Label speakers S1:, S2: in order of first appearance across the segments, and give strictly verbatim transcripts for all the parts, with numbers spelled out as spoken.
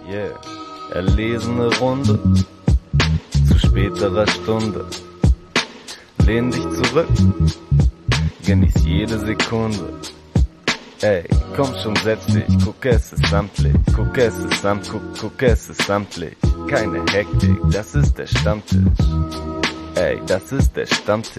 S1: Yeah, erlesene Runde, zu späterer Stunde. Lehn dich zurück, genieß jede Sekunde. Ey, komm schon, setz dich, guck, es ist samtlich, guck, es ist samt, guck, guck, es ist samtlich. Keine Hektik, das ist der Stammtisch. Ey, das ist der Stammtisch.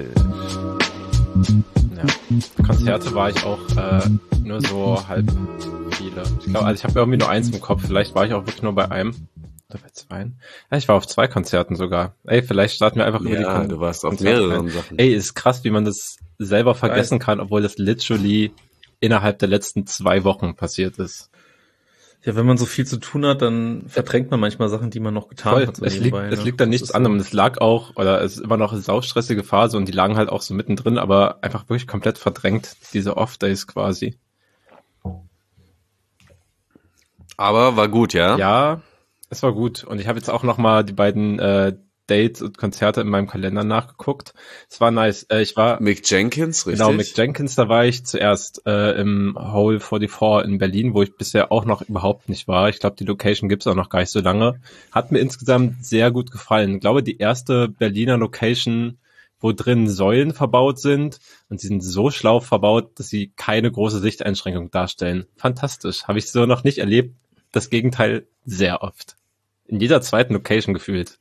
S2: Ja, Konzerte war ich auch äh, nur so halb viele. Ich glaube, also ich habe irgendwie nur eins im Kopf. Vielleicht war ich auch wirklich nur bei einem oder bei zweien. Ja, ich war auf zwei Konzerten sogar. Ey, vielleicht starten wir einfach
S3: ja,
S2: über die Konzerte.
S3: Du warst auf mehreren Sachen.
S2: Ey, ist krass, wie man das selber vergessen kann, obwohl das literally innerhalb der letzten zwei Wochen passiert ist.
S4: Ja, wenn man so viel zu tun hat, dann verdrängt man manchmal Sachen, die man noch getan
S2: Voll.
S4: hat. So
S2: es liegt,
S4: ne?
S2: es liegt an nichts anderem. Es lag auch, oder es ist immer noch eine saustressige Phase und die lagen halt auch so mittendrin, aber einfach wirklich komplett verdrängt, diese Off-Days quasi.
S3: Aber war gut, ja?
S2: Ja, es war gut. Und ich habe jetzt auch nochmal die beiden äh, Dates und Konzerte in meinem Kalender nachgeguckt. Es war nice. Äh, ich war
S3: Mick Jenkins, richtig?
S2: Genau, Mick Jenkins, da war ich zuerst äh, im Hole vierundvierzig in Berlin, wo ich bisher auch noch überhaupt nicht war. Ich glaube, die Location gibt's auch noch gar nicht so lange. Hat mir insgesamt sehr gut gefallen. Ich glaube, die erste Berliner Location, wo drin Säulen verbaut sind und sie sind so schlau verbaut, dass sie keine große Sichteinschränkung darstellen. Fantastisch. Habe ich so noch nicht erlebt. Das Gegenteil sehr oft. In jeder zweiten Location gefühlt.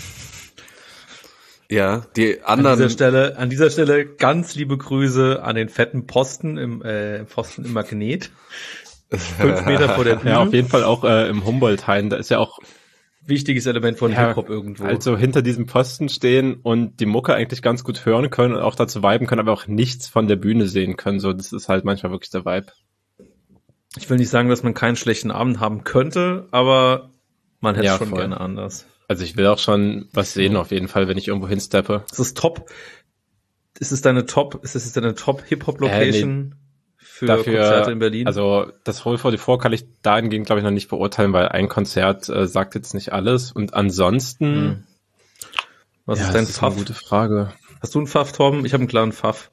S3: Ja, die anderen.
S4: An dieser Stelle, an dieser Stelle ganz liebe Grüße an den fetten Posten im äh, Pfosten im Magnet. Fünf Meter vor der Bühne.
S2: Ja, auf jeden Fall auch äh, im Humboldt-Hain. Da ist ja auch
S4: wichtiges Element von
S2: ja,
S4: Hip-Hop irgendwo.
S2: Also hinter diesem Posten stehen und die Mucke eigentlich ganz gut hören können und auch dazu viben können, aber auch nichts von der Bühne sehen können. So, das ist halt manchmal wirklich der Vibe.
S4: Ich will nicht sagen, dass man keinen schlechten Abend haben könnte, aber man hätte
S2: ja,
S4: schon
S2: voll.
S4: gerne anders.
S2: Also ich will auch schon was sehen auf jeden Fall, wenn ich irgendwo hinsteppe.
S4: Ist es top? Ist es deine Top? Ist es deine Top Hip-Hop-Location äh, nee, für
S2: dafür,
S4: Konzerte in Berlin?
S2: Also das Hole vierundvierzig kann ich dahingehend, glaube ich, noch nicht beurteilen, weil ein Konzert äh, sagt jetzt nicht alles. Und ansonsten,
S4: hm. was
S2: ja,
S4: ist dein
S2: das ist
S4: Pfaff?
S2: eine gute Frage.
S4: Hast du einen Pfaff, Torben? Ich habe einen klaren Pfaff.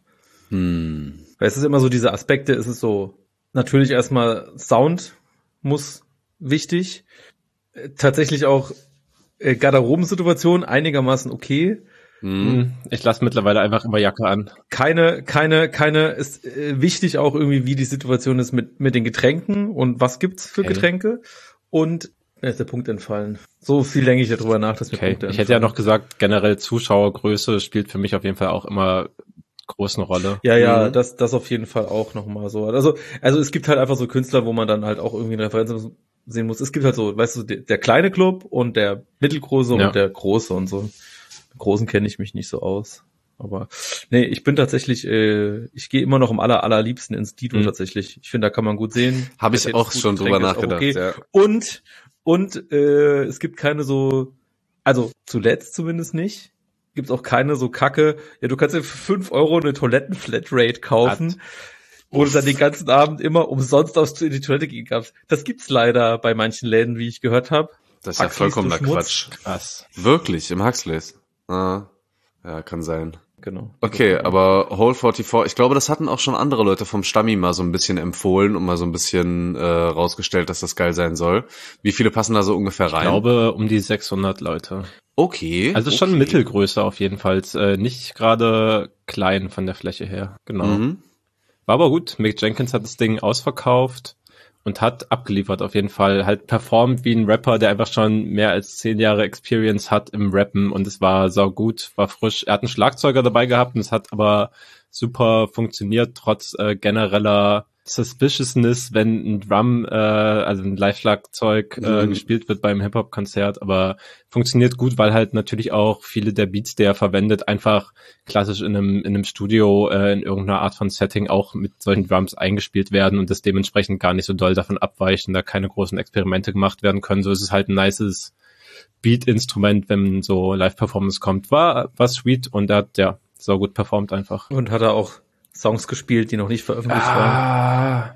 S3: Hm.
S4: Weil es ist immer so diese Aspekte. Es ist so natürlich erstmal Sound muss wichtig. Tatsächlich auch äh, Garderobensituation einigermaßen okay.
S2: Mhm. Ich lasse mittlerweile einfach immer Jacke an.
S4: Keine, keine, keine ist äh, wichtig auch irgendwie, wie die Situation ist mit mit den Getränken und was gibt's für okay. Getränke. Und da ist der Punkt entfallen. So viel denke ich ja drüber nach, dass mir
S2: okay.
S4: Punkte entfallen.
S2: Ich hätte ja noch gesagt, generell Zuschauergröße spielt für mich auf jeden Fall auch immer großen Rolle.
S4: Ja, ja, mhm. das das auf jeden Fall auch nochmal so. Also also es gibt halt einfach so Künstler, wo man dann halt auch irgendwie eine Referenz sehen muss. Es gibt halt so, weißt du, der, der kleine Club und der mittelgroße ja. und der große und so. Im Großen kenne ich mich nicht so aus. Aber nee, ich bin tatsächlich, äh, ich gehe immer noch am aller allerliebsten ins Dido mhm. tatsächlich. Ich finde, da kann man gut sehen.
S3: Habe ich auch schon drüber nachgedacht. Okay. Ja.
S4: Und und äh, es gibt keine so, also zuletzt zumindest nicht, gibt es auch keine so Kacke. Ja, du kannst dir für fünf Euro eine Toiletten-Flatrate kaufen. Hat. Wo du dann den ganzen Abend immer umsonst aus in die Toilette gehen kannst. Das gibt's leider bei manchen Läden, wie ich gehört habe.
S3: Das ist ja vollkommener Quatsch.
S2: Krass.
S3: Wirklich, im Huxleys. Ah, ja, kann sein.
S4: Genau.
S3: Okay, aber Hole vierundvierzig, ich glaube, das hatten auch schon andere Leute vom Stammi mal so ein bisschen empfohlen und mal so ein bisschen äh, rausgestellt, dass das geil sein soll. Wie viele passen da so ungefähr rein?
S2: Ich glaube, um die sechshundert Leute.
S3: Okay.
S2: Also
S3: okay.
S2: schon Mittelgröße auf jeden Fall. Äh, nicht gerade klein von der Fläche her. Genau. Mhm. War aber gut. Mick Jenkins hat das Ding ausverkauft und hat abgeliefert auf jeden Fall. Halt performt wie ein Rapper, der einfach schon mehr als zehn Jahre Experience hat im Rappen und es war saugut, war frisch. Er hat einen Schlagzeuger dabei gehabt und es hat aber super funktioniert, trotz äh, genereller Suspiciousness, wenn ein Drum, äh, also ein Live-Schlagzeug äh, mhm. gespielt wird beim Hip-Hop-Konzert, aber funktioniert gut, weil halt natürlich auch viele der Beats, die er verwendet, einfach klassisch in einem in einem Studio äh, in irgendeiner Art von Setting auch mit solchen Drums eingespielt werden und das dementsprechend gar nicht so doll davon abweichen, da keine großen Experimente gemacht werden können. So ist es halt ein nices Beat-Instrument, wenn so Live-Performance kommt. War war sweet und er hat ja so gut performt einfach.
S4: Und hat er auch Songs gespielt, die noch nicht veröffentlicht ah.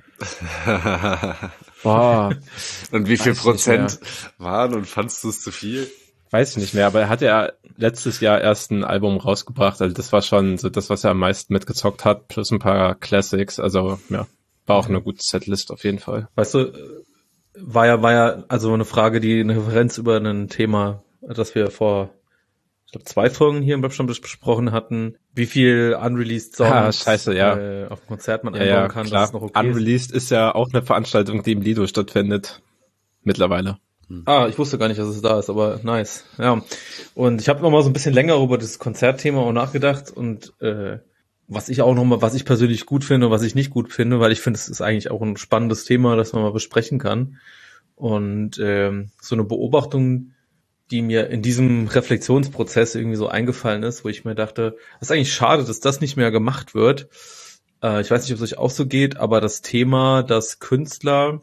S3: waren. Boah. Und wie viel Prozent waren und fandst du es zu viel?
S2: Weiß ich nicht mehr, aber er hat ja letztes Jahr erst ein Album rausgebracht, also das war schon so das, was er am meisten mitgezockt hat, plus ein paar Classics, also ja, war auch eine gute Setlist auf jeden Fall.
S4: Weißt du, war ja, war ja also eine Frage, die eine Referenz über ein Thema, das wir vor, ich glaube, zwei Folgen hier im Webstammtisch besprochen hatten, wie viel unreleased Songs
S2: ah, scheiße, ja.
S4: äh, auf dem Konzert man
S2: ja,
S4: einbauen
S2: ja,
S4: kann,
S2: klar.
S4: dass es noch okay
S2: Unreleased ist. ist ja auch eine Veranstaltung, die im Lido stattfindet. Mittlerweile.
S4: Ah, ich wusste gar nicht, dass es da ist, aber nice. Ja. Und ich habe noch mal so ein bisschen länger über das Konzertthema auch nachgedacht und äh, was ich auch noch mal, was ich persönlich gut finde und was ich nicht gut finde, weil ich finde, es ist eigentlich auch ein spannendes Thema, das man mal besprechen kann. Und ähm, so eine Beobachtung, die mir in diesem Reflexionsprozess irgendwie so eingefallen ist, wo ich mir dachte, es ist eigentlich schade, dass das nicht mehr gemacht wird. Äh, ich weiß nicht, ob es euch auch so geht, aber das Thema, dass Künstler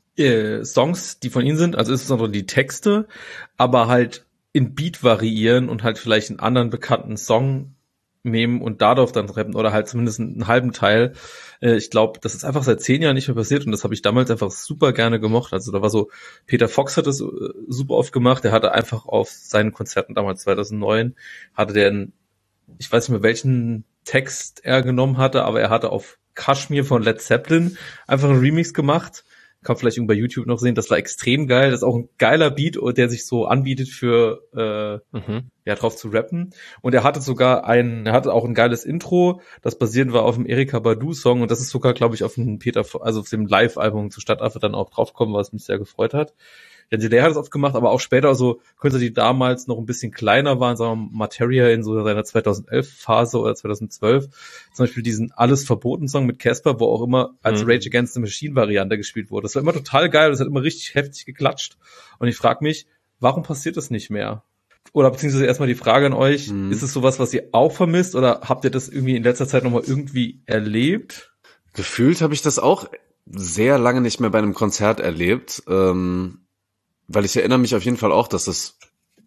S4: äh, Songs, die von ihnen sind, also insbesondere die Texte, aber halt in Beat variieren und halt vielleicht einen anderen bekannten Song nehmen und darauf dann rappen oder halt zumindest einen halben Teil. Äh, ich glaube, das ist einfach seit zehn Jahren nicht mehr passiert und das habe ich damals einfach super gerne gemocht. Also da war so, Peter Fox hat das äh, super oft gemacht. Der hatte einfach auf seinen Konzerten damals zweitausendneun, hatte der einen, ich weiß nicht mehr welchen Text er genommen hatte, aber er hatte auf Kashmir von Led Zeppelin einfach einen Remix gemacht. Kann man vielleicht irgendwie bei YouTube noch sehen. Das war extrem geil. Das ist auch ein geiler Beat, der sich so anbietet für äh, mhm. ja drauf zu rappen. Und er hatte sogar ein, er hatte auch ein geiles Intro, das basierend war auf dem Erykah Badu Song und das ist sogar, glaube ich, auf dem Peter, also auf dem Live-Album zu Stadtaffe dann auch draufgekommen, was mich sehr gefreut hat. Jens Delay hat es oft gemacht, aber auch später so Künstler, die damals noch ein bisschen kleiner waren, sagen wir mal Materia in so seiner zweitausendelf-Phase oder zweitausendzwölf, zum Beispiel diesen Alles-Verboten-Song mit Casper, wo auch immer als mhm. Rage Against the Machine-Variante gespielt wurde. Das war immer total geil, das hat immer richtig heftig geklatscht. Und ich frage mich, warum passiert das nicht mehr? Oder beziehungsweise erstmal die Frage an euch, mhm. ist es sowas, was ihr auch vermisst oder habt ihr das irgendwie in letzter Zeit nochmal irgendwie erlebt?
S3: Gefühlt habe ich das auch sehr lange nicht mehr bei einem Konzert erlebt, ähm weil ich erinnere mich auf jeden Fall auch, dass es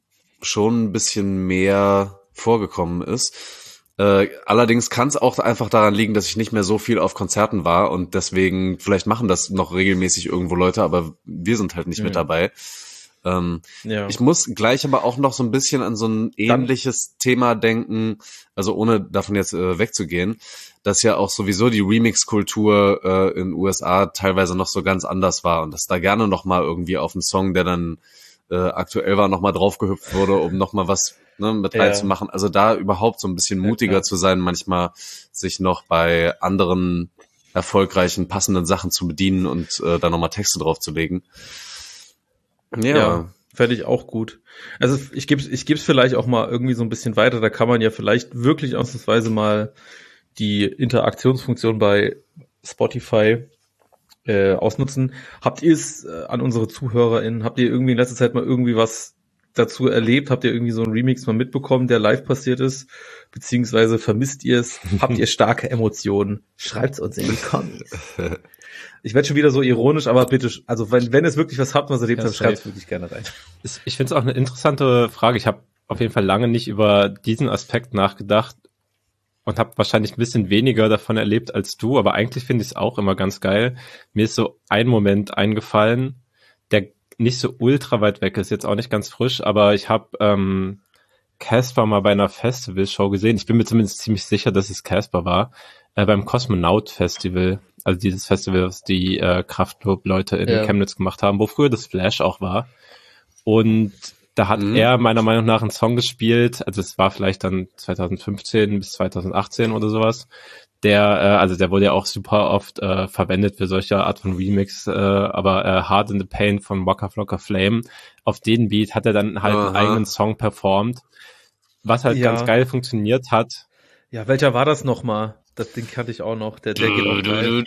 S3: schon ein bisschen mehr vorgekommen ist. Äh, allerdings kann es auch einfach daran liegen, dass ich nicht mehr so viel auf Konzerten war und deswegen, vielleicht machen das noch regelmäßig irgendwo Leute, aber wir sind halt nicht mhm. mit dabei. Ähm, ja. Ich muss gleich aber auch noch so ein bisschen an so ein ähnliches Dann. Thema denken, also ohne davon jetzt äh, wegzugehen, dass ja auch sowieso die Remix-Kultur äh, in den U S A teilweise noch so ganz anders war und dass da gerne noch mal irgendwie auf einen Song, der dann äh, aktuell war, noch mal draufgehüpft wurde, um noch mal was ne, mit ja. reinzumachen. Also da überhaupt so ein bisschen mutiger ja, zu sein, manchmal sich noch bei anderen erfolgreichen, passenden Sachen zu bedienen und äh, da noch mal Texte draufzulegen.
S4: Ja, ja fände ich auch gut. Also ich gebe ich gebe es vielleicht auch mal irgendwie so ein bisschen weiter. Da kann man ja vielleicht wirklich ausnahmsweise mal die Interaktionsfunktion bei Spotify äh, ausnutzen. Habt ihr es äh, an unsere ZuhörerInnen, habt ihr irgendwie in letzter Zeit mal irgendwie was dazu erlebt? Habt ihr irgendwie so einen Remix mal mitbekommen, der live passiert ist? Beziehungsweise vermisst ihr es? Habt ihr starke Emotionen? Schreibt's uns in die Comments. Ich werde schon wieder so ironisch, aber bitte, also wenn, wenn es wirklich was habt, was ihr erlebt habt, schreibt es wirklich gerne rein.
S2: Ich finde es auch eine interessante Frage. Ich habe auf jeden Fall lange nicht über diesen Aspekt nachgedacht und habe wahrscheinlich ein bisschen weniger davon erlebt als du, aber eigentlich finde ich es auch immer ganz geil. Mir ist so ein Moment eingefallen, der nicht so ultra weit weg ist, jetzt auch nicht ganz frisch, aber ich habe ähm, Casper mal bei einer Festivalshow gesehen. Ich bin mir zumindest ziemlich sicher, dass es Casper war, äh, beim Kosmonaut Festival. Also dieses Festival, was die äh, Kraftklub-Leute in ja. Chemnitz gemacht haben, wo früher das Flash auch war. Und da hat mhm. er meiner Meinung nach einen Song gespielt, also es war vielleicht dann zwanzig fünfzehn bis zwanzig achtzehn oder sowas. Der, äh, also der wurde ja auch super oft äh, verwendet für solche Art von Remix, äh, aber äh, Hard in the Pain von Waka Flocka Flame, auf den Beat hat er dann halt Aha. einen eigenen Song performt, was halt ja. ganz geil funktioniert hat.
S4: Ja, welcher war das nochmal? Das Ding kannte ich auch noch, der, der geht auch geil.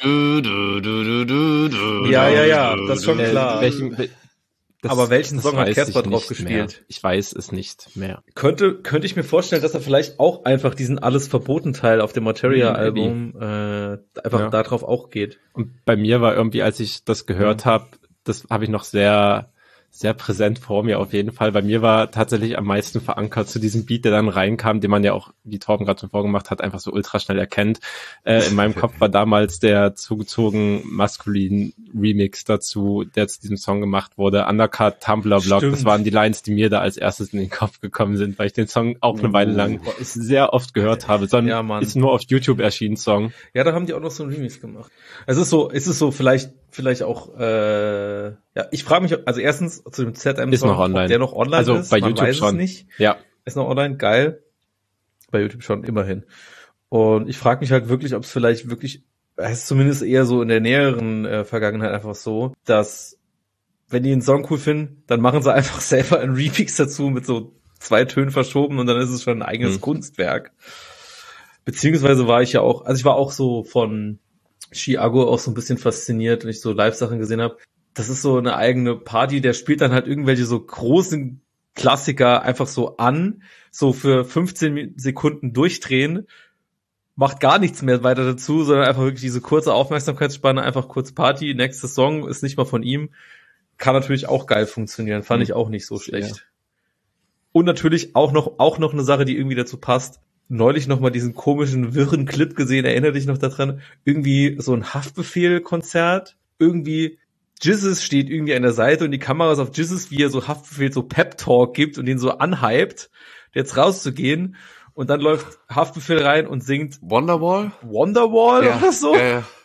S4: Ja, ja, ja, das ist schon klar. Äh, welchen, das, Aber welchen Song hat Casper drauf gespielt?
S2: Mehr. Ich weiß es nicht mehr.
S4: Könnte könnte ich mir vorstellen, dass er vielleicht auch einfach diesen Alles-Verboten-Teil auf dem Materia-Album äh, einfach ja. darauf auch geht.
S2: Und bei mir war irgendwie, als ich das gehört mhm. habe, das habe ich noch sehr sehr präsent vor mir auf jeden Fall. Bei mir war tatsächlich am meisten verankert zu diesem Beat, der dann reinkam, den man ja auch, wie Torben gerade schon vorgemacht hat, einfach so ultra schnell erkennt. Äh, in meinem Kopf war damals der zugezogen maskulin Remix dazu, der zu diesem Song gemacht wurde. Undercut, Tumblr Block, Stimmt. Das waren die Lines, die mir da als erstes in den Kopf gekommen sind, weil ich den Song auch eine Weile lang oh, sehr oft gehört habe. Sondern ja, Mann. Ist nur auf YouTube erschienen Song.
S4: Ja, da haben die auch noch so einen Remix gemacht. Es ist so, es ist so vielleicht vielleicht auch, äh, ja, ich frage mich, also erstens zu dem Z M-Song,
S2: ist noch online.
S4: ob der noch online
S2: also
S4: ist.
S2: bei
S4: Man
S2: YouTube
S4: weiß
S2: schon.
S4: Es nicht.
S2: Ja.
S4: Ist noch online, geil. Bei YouTube schon, immerhin. Und ich frage mich halt wirklich, ob es vielleicht wirklich, es ist zumindest eher so in der näheren äh, Vergangenheit einfach so, dass wenn die einen Song cool finden, dann machen sie einfach selber einen Remix dazu mit so zwei Tönen verschoben und dann ist es schon ein eigenes hm. Kunstwerk. Beziehungsweise war ich ja auch, also ich war auch so von Chiago auch so ein bisschen fasziniert, wenn ich so Live-Sachen gesehen habe. Das ist so eine eigene Party, der spielt dann halt irgendwelche so großen Klassiker einfach so an, so für fünfzehn Sekunden durchdrehen, macht gar nichts mehr weiter dazu, sondern einfach wirklich diese kurze Aufmerksamkeitsspanne, einfach kurz Party, nächster Song ist nicht mal von ihm. Kann natürlich auch geil funktionieren, fand mhm. ich auch nicht so schlecht. Ja. Und natürlich auch noch auch noch eine Sache, die irgendwie dazu passt. Neulich noch mal diesen komischen, wirren Clip gesehen, erinnere dich noch daran, irgendwie so ein Haftbefehl-Konzert, irgendwie Jizzes steht irgendwie an der Seite und die Kamera ist auf Jizzes, wie er so Haftbefehl so Pep-Talk gibt und ihn so anhypt, jetzt rauszugehen und dann läuft Haftbefehl rein und singt
S3: Wonderwall?
S4: Wonderwall
S3: ja,
S4: oder so?
S3: Ja, ja.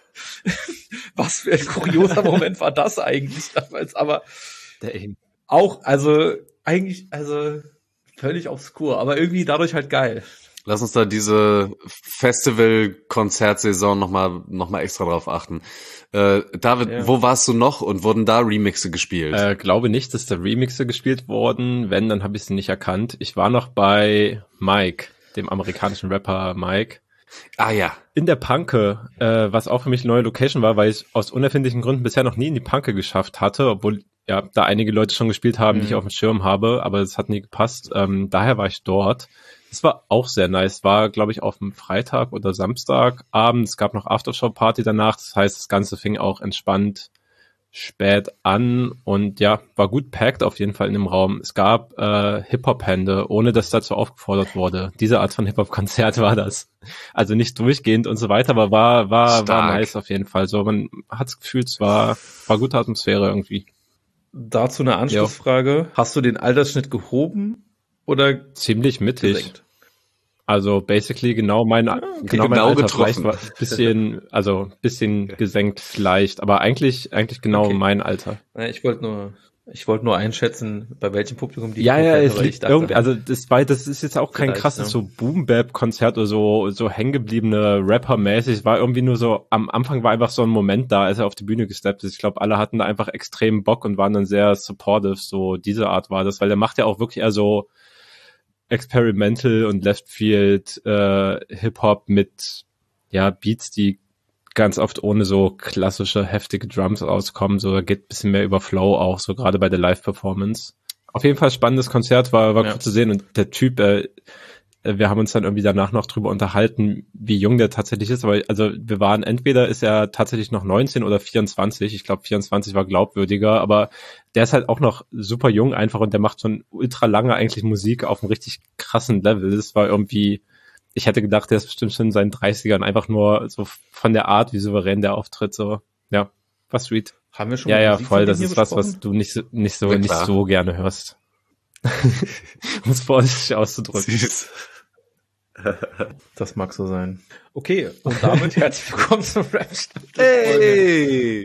S4: Was für ein kurioser Moment war das eigentlich damals, aber auch, also eigentlich, also völlig obskur, aber irgendwie dadurch halt geil.
S3: Lass uns da diese Festival-Konzertsaison nochmal noch mal extra drauf achten. Äh, David, ja. wo warst du noch und wurden da Remixe gespielt?
S2: Äh, glaube nicht, dass da Remixe gespielt wurden. Wenn, dann habe ich sie nicht erkannt. Ich war noch bei Mike, dem amerikanischen Rapper Mike.
S3: Ah ja.
S2: In der Panke, äh, was auch für mich eine neue Location war, weil ich aus unerfindlichen Gründen bisher noch nie in die Panke geschafft hatte, obwohl ja da einige Leute schon gespielt haben, mhm. die ich auf dem Schirm habe, aber es hat nie gepasst. Ähm, daher war ich dort. Es war auch sehr nice. War, glaube ich, auf dem Freitag oder Samstagabend. Es gab noch Aftershow-Party danach. Das heißt, das Ganze fing auch entspannt spät an und ja, war gut packed auf jeden Fall in dem Raum. Es gab äh, Hip-Hop-Hände, ohne dass dazu aufgefordert wurde. Diese Art von Hip-Hop-Konzert war das. Also nicht durchgehend und so weiter, aber war war war nice auf jeden Fall. So, man hat das Gefühl, es war war gute Atmosphäre irgendwie.
S4: Dazu eine Anschlussfrage. Jo. Hast du den Altersschnitt gehoben oder
S2: ziemlich mittig? Gesenkt? Also basically genau mein,
S3: ja,
S2: genau, genau mein Alter getroffen. Vielleicht war ein bisschen, also bisschen okay. gesenkt vielleicht, aber eigentlich eigentlich genau okay. mein Alter.
S4: Ich wollte nur ich wollte nur einschätzen, bei welchem Publikum die
S2: Ja, ja, es liegt irgendwie, also das war, das ist jetzt auch kein krasses ja. so Boom-Bap-Konzert oder so so hängengebliebene Rapper-mäßig. Es war irgendwie nur so, am Anfang war einfach so ein Moment da, als er auf die Bühne gesteppt ist. Ich glaube, alle hatten da einfach extrem Bock und waren dann sehr supportive, so diese Art war das, weil der macht ja auch wirklich eher so Experimental und Leftfield äh, Hip-Hop mit ja Beats, die ganz oft ohne so klassische heftige Drums auskommen, so geht ein bisschen mehr über Flow auch, so gerade bei der Live-Performance. Auf jeden Fall spannendes Konzert, war war ja. cool zu sehen und der Typ, äh, wir haben uns dann irgendwie danach noch drüber unterhalten, wie jung der tatsächlich ist, aber also wir waren, entweder ist er tatsächlich noch neunzehn oder vierundzwanzig, ich glaube vierundzwanzig war glaubwürdiger, aber der ist halt auch noch super jung einfach und der macht schon ultra lange eigentlich Musik auf einem richtig krassen Level. Das war irgendwie, ich hätte gedacht, der ist bestimmt schon in seinen dreißigern, einfach nur so von der Art, wie souverän der auftritt, so, ja, war sweet.
S4: Haben wir schon
S2: ja, ja, voll, das ist was, was du nicht, nicht so, nicht so gerne hörst. Um es vorsichtig auszudrücken. Süß.
S4: Das mag so sein. Okay, und damit herzlich willkommen zum Rap-Staffel.
S3: Hey!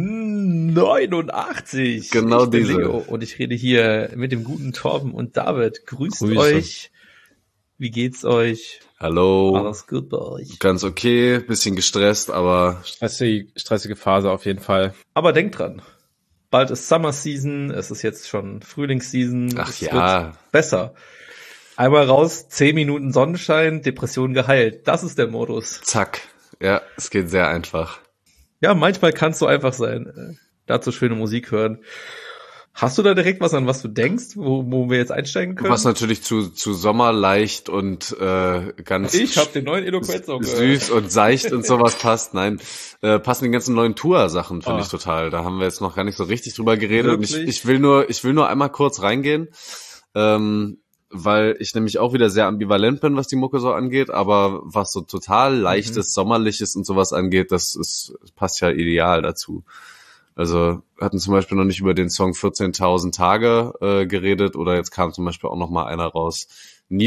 S4: neunundachtzig.
S3: Genau
S4: ich bin
S3: diese.
S4: Leo und ich rede hier mit dem guten Torben und David. Grüßt Grüße. euch. Wie geht's euch?
S3: Hallo.
S4: Alles gut bei euch?
S3: Ganz okay, bisschen gestresst, aber...
S2: Stressige, stressige Phase auf jeden Fall.
S4: Aber denkt dran, bald ist Summer Season, es ist jetzt schon Frühlingsseason.
S3: Ach
S4: es
S3: ja.
S4: Wird besser. Einmal raus, zehn Minuten Sonnenschein, Depression geheilt. Das ist der Modus.
S3: Zack. Ja, es geht sehr einfach.
S4: Ja, manchmal kann es so einfach sein. Dazu schöne Musik hören. Hast du da direkt was, an was du denkst, wo, wo wir jetzt einsteigen können?
S3: Was natürlich zu zu Sommer leicht und äh, ganz
S4: Ich hab den neuen Eloquenz-Song
S3: süß und seicht und sowas passt. Nein, äh, passen die ganzen neuen Tour-Sachen, finde oh. ich total. Da haben wir jetzt noch gar nicht so richtig drüber geredet. Und ich, ich will nur ich will nur einmal kurz reingehen, ähm, weil ich nämlich auch wieder sehr ambivalent bin, was die Mucke so angeht. Aber was so total leichtes, mhm. sommerliches und sowas angeht, das ist passt ja ideal dazu. Also hatten zum Beispiel noch nicht über den Song vierzehntausend Tage äh, geredet oder jetzt kam zum Beispiel auch noch mal einer raus,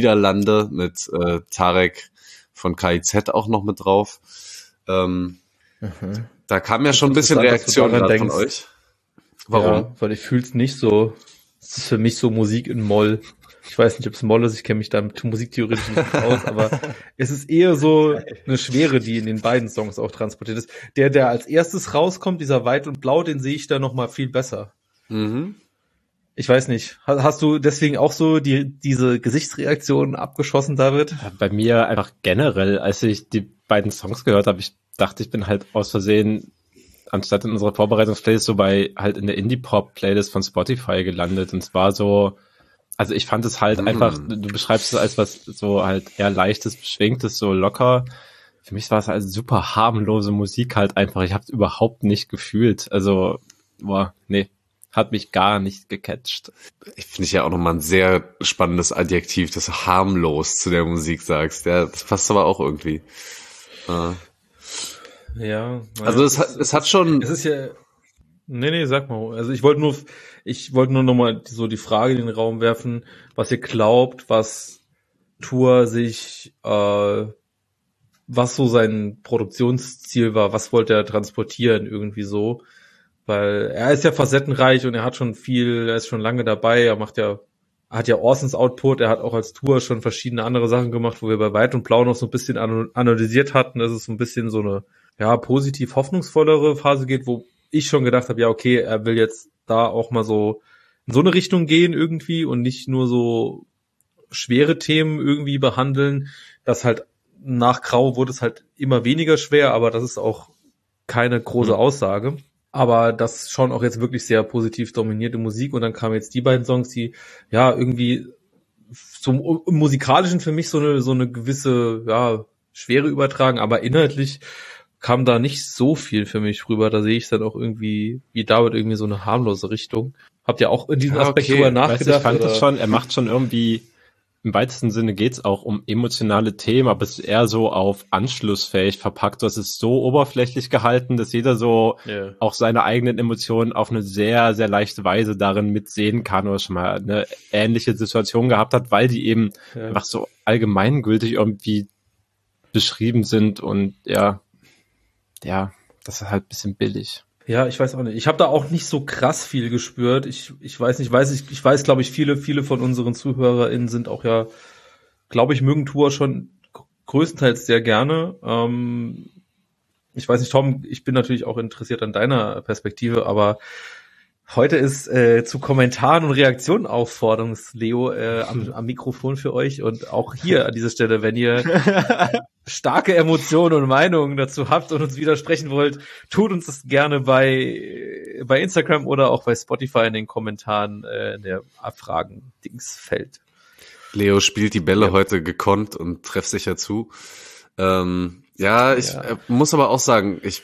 S3: Niederlande mit äh, Tarek von K I Z auch noch mit drauf. Ähm,
S4: Mhm.
S3: Da kam ja schon ein bisschen Reaktion von euch.
S4: Warum? Ja, weil ich fühl's nicht so. Es ist für mich so Musik in Moll. Ich weiß nicht, ob es Moll ist, ich kenne mich da mit musiktheoretisch nicht aus, aber es ist eher so eine Schwere, die in den beiden Songs auch transportiert ist. Der, der als erstes rauskommt, dieser Weit und Blau, den sehe ich da noch mal viel besser.
S3: Mhm.
S4: Ich weiß nicht. Hast du deswegen auch so die diese Gesichtsreaktionen abgeschossen, David?
S2: Bei mir einfach generell, als ich die beiden Songs gehört habe, ich dachte, ich bin halt aus Versehen anstatt in unserer Vorbereitungsplaylist so bei halt in der Indie-Pop-Playlist von Spotify gelandet. Und es war so, also ich fand es halt mm. einfach, du beschreibst es als was so halt eher leichtes, beschwingtes, so locker. Für mich war es halt super harmlose Musik halt einfach. Ich habe es überhaupt nicht gefühlt. Also, boah, nee, hat mich gar nicht gecatcht.
S3: Ich finde ich ja auch nochmal ein sehr spannendes Adjektiv, dass du harmlos zu der Musik sagst. Ja, das passt aber auch irgendwie. Uh.
S4: Ja.
S3: Also es hat, es hat schon.
S4: Es ist ja. Nee, nee, sag mal. Also ich wollte nur, ich wollte nur nochmal so die Frage in den Raum werfen, was ihr glaubt, was Tour sich, äh, was so sein Produktionsziel war, was wollte er transportieren irgendwie so, weil er ist ja facettenreich und er hat schon viel, er ist schon lange dabei, er macht ja, er hat ja Orsons Output, er hat auch als Tour schon verschiedene andere Sachen gemacht, wo wir bei Weit und Blau noch so ein bisschen analysiert hatten, dass es so ein bisschen so eine ja, positiv hoffnungsvollere Phase geht, wo ich schon gedacht habe, ja, okay, er will jetzt da auch mal so in so eine Richtung gehen irgendwie und nicht nur so schwere Themen irgendwie behandeln. Das halt nach Grau wurde es halt immer weniger schwer, aber das ist auch keine große mhm. Aussage. Aber das schon auch jetzt wirklich sehr positiv dominierte Musik und dann kamen jetzt die beiden Songs, die ja irgendwie zum Musikalischen für mich so eine, so eine gewisse, ja, Schwere übertragen, aber inhaltlich kam da nicht so viel für mich rüber. Da sehe ich dann auch irgendwie, wie David, irgendwie so eine harmlose Richtung. Habt ihr auch in diesem
S2: ja,
S4: Aspekt
S2: okay.
S4: drüber nachgedacht?
S2: Weißt du, ich fand oder? das schon, er macht schon irgendwie, im weitesten Sinne geht's auch um emotionale Themen, aber es ist eher so auf anschlussfähig verpackt. Das ist so oberflächlich gehalten, dass jeder so yeah. auch seine eigenen Emotionen auf eine sehr, sehr leichte Weise darin mitsehen kann oder schon mal eine ähnliche Situation gehabt hat, weil die eben yeah. einfach so allgemeingültig irgendwie beschrieben sind und ja, ja, das ist halt ein bisschen billig.
S4: Ja, ich weiß auch nicht. Ich habe da auch nicht so krass viel gespürt. Ich ich weiß nicht, weiß ich ich weiß, glaube ich, viele viele von unseren ZuhörerInnen sind auch ja, glaube ich, mögen Tour schon größtenteils sehr gerne. Ähm, ich weiß nicht, Tom, ich bin natürlich auch interessiert an deiner Perspektive, aber heute ist äh, zu Kommentaren und Reaktionen Aufforderungs, Leo, äh, am, am Mikrofon für euch und auch hier an dieser Stelle, wenn ihr starke Emotionen und Meinungen dazu habt und uns widersprechen wollt, tut uns das gerne bei bei Instagram oder auch bei Spotify in den Kommentaren äh, in der Abfragen-Dingsfeld.
S3: Leo spielt die Bälle ja. heute gekonnt und treffsicher zu. Ähm, ja, ich ja. Äh, muss aber auch sagen, ich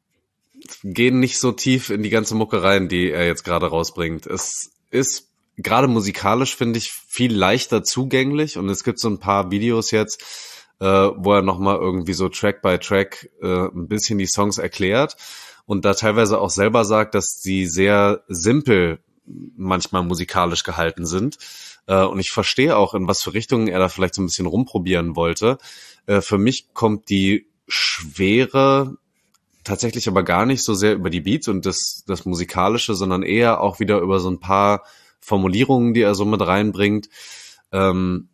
S3: gehen nicht so tief in die ganze Mucke rein, die er jetzt gerade rausbringt. Es ist gerade musikalisch, finde ich, viel leichter zugänglich und es gibt so ein paar Videos jetzt, äh, wo er nochmal irgendwie so Track by Track äh, ein bisschen die Songs erklärt und da teilweise auch selber sagt, dass sie sehr simpel manchmal musikalisch gehalten sind. Äh, und ich verstehe auch, in was für Richtungen er da vielleicht so ein bisschen rumprobieren wollte. Äh, für mich kommt die Schwere tatsächlich aber gar nicht so sehr über die Beats und das, das Musikalische, sondern eher auch wieder über so ein paar Formulierungen, die er so mit reinbringt. Ähm,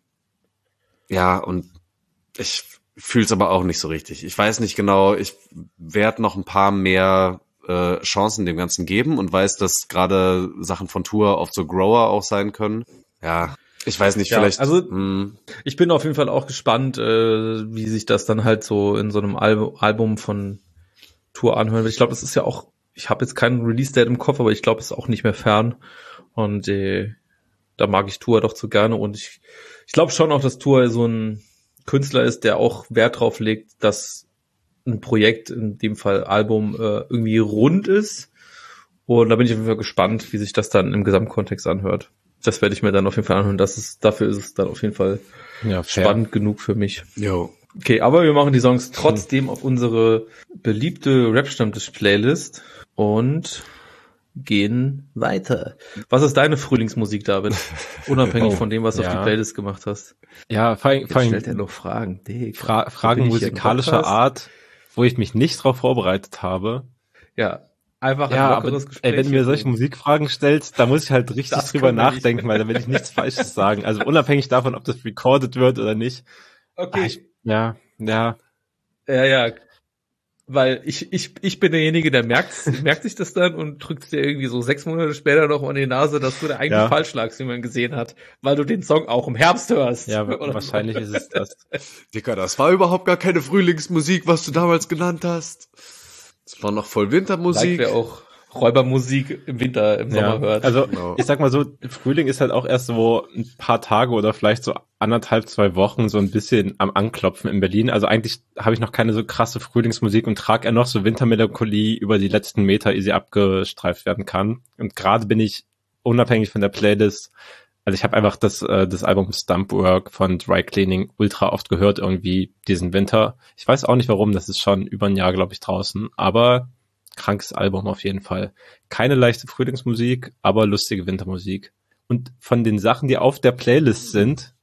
S3: ja, und ich fühle es aber auch nicht so richtig. Ich weiß nicht genau, ich werde noch ein paar mehr äh, Chancen dem Ganzen geben und weiß, dass gerade Sachen von Tour oft so Grower auch sein können. Ja, ich weiß nicht,
S4: ja,
S3: vielleicht.
S4: Also
S3: mh.
S4: ich bin auf jeden Fall auch gespannt, äh, wie sich das dann halt so in so einem Al- Album von Tour anhören. Ich glaube, das ist ja auch, ich habe jetzt keinen Release-Date im Kopf, aber ich glaube, es ist auch nicht mehr fern. Und äh, da mag ich Tour doch zu gerne. Und ich, ich glaube schon auch, dass Tour so ein Künstler ist, der auch Wert drauf legt, dass ein Projekt, in dem Fall Album, äh, irgendwie rund ist. Und da bin ich auf jeden Fall gespannt, wie sich das dann im Gesamtkontext anhört. Das werde ich mir dann auf jeden Fall anhören. Das ist, dafür ist es dann auf jeden Fall ja, spannend genug für mich.
S3: Jo.
S4: Okay, aber wir machen die Songs trotzdem auf unsere beliebte Rap-Stammtisch-Playlist und gehen weiter. Was ist deine Frühlingsmusik, David? Unabhängig oh, von dem, was du ja. auf die Playlist gemacht hast.
S2: Ja, vor allem, vor allem
S4: stellt er noch Fragen. Dick,
S2: Fra- Fragen musikalischer Art wo ich mich nicht drauf vorbereitet habe.
S4: Ja, einfach ein
S2: ja,
S4: lockeres
S2: aber,
S4: Gespräch.
S2: Ey, wenn du mir solche Musikfragen stellst, da muss ich halt richtig
S4: Das
S2: drüber
S4: können wir
S2: nachdenken,
S4: nicht.
S2: weil da will ich nichts Falsches sagen. Also unabhängig davon, ob das recorded wird oder nicht.
S4: Okay.
S2: Ah, ich, ja, ja.
S4: Ja, ja. Weil ich, ich, ich bin derjenige, der merkt, merkt sich das dann und drückt dir irgendwie so sechs Monate später noch an die Nase, dass du da eigentlich
S2: Ja.
S4: falsch lagst, wie man gesehen hat, weil du den Song auch im Herbst hörst.
S2: Ja,
S4: Oder
S2: wahrscheinlich
S4: so.
S2: ist es das.
S3: Dicker, das war überhaupt gar keine Frühlingsmusik, was du damals genannt hast. Das war noch voll Wintermusik.
S4: Like, wer auch Räubermusik im Winter, im Sommer
S2: Ja,
S4: hört.
S2: also
S3: Genau.
S2: ich sag mal so, Frühling ist halt auch erst so ein paar Tage oder vielleicht so anderthalb, zwei Wochen so ein bisschen am Anklopfen in Berlin. Also eigentlich habe ich noch keine so krasse Frühlingsmusik und trage eher noch so Wintermelancholie über die letzten Meter, ehe sie abgestreift werden kann. Und gerade bin ich unabhängig von der Playlist, also ich habe einfach das äh, das Album Stumpwork von Dry Cleaning ultra oft gehört irgendwie diesen Winter. Ich weiß auch nicht warum, das ist schon über ein Jahr, glaube ich, draußen, aber krankes Album auf jeden Fall. Keine leichte Frühlingsmusik, aber lustige Wintermusik. Und von den Sachen, die auf der Playlist sind,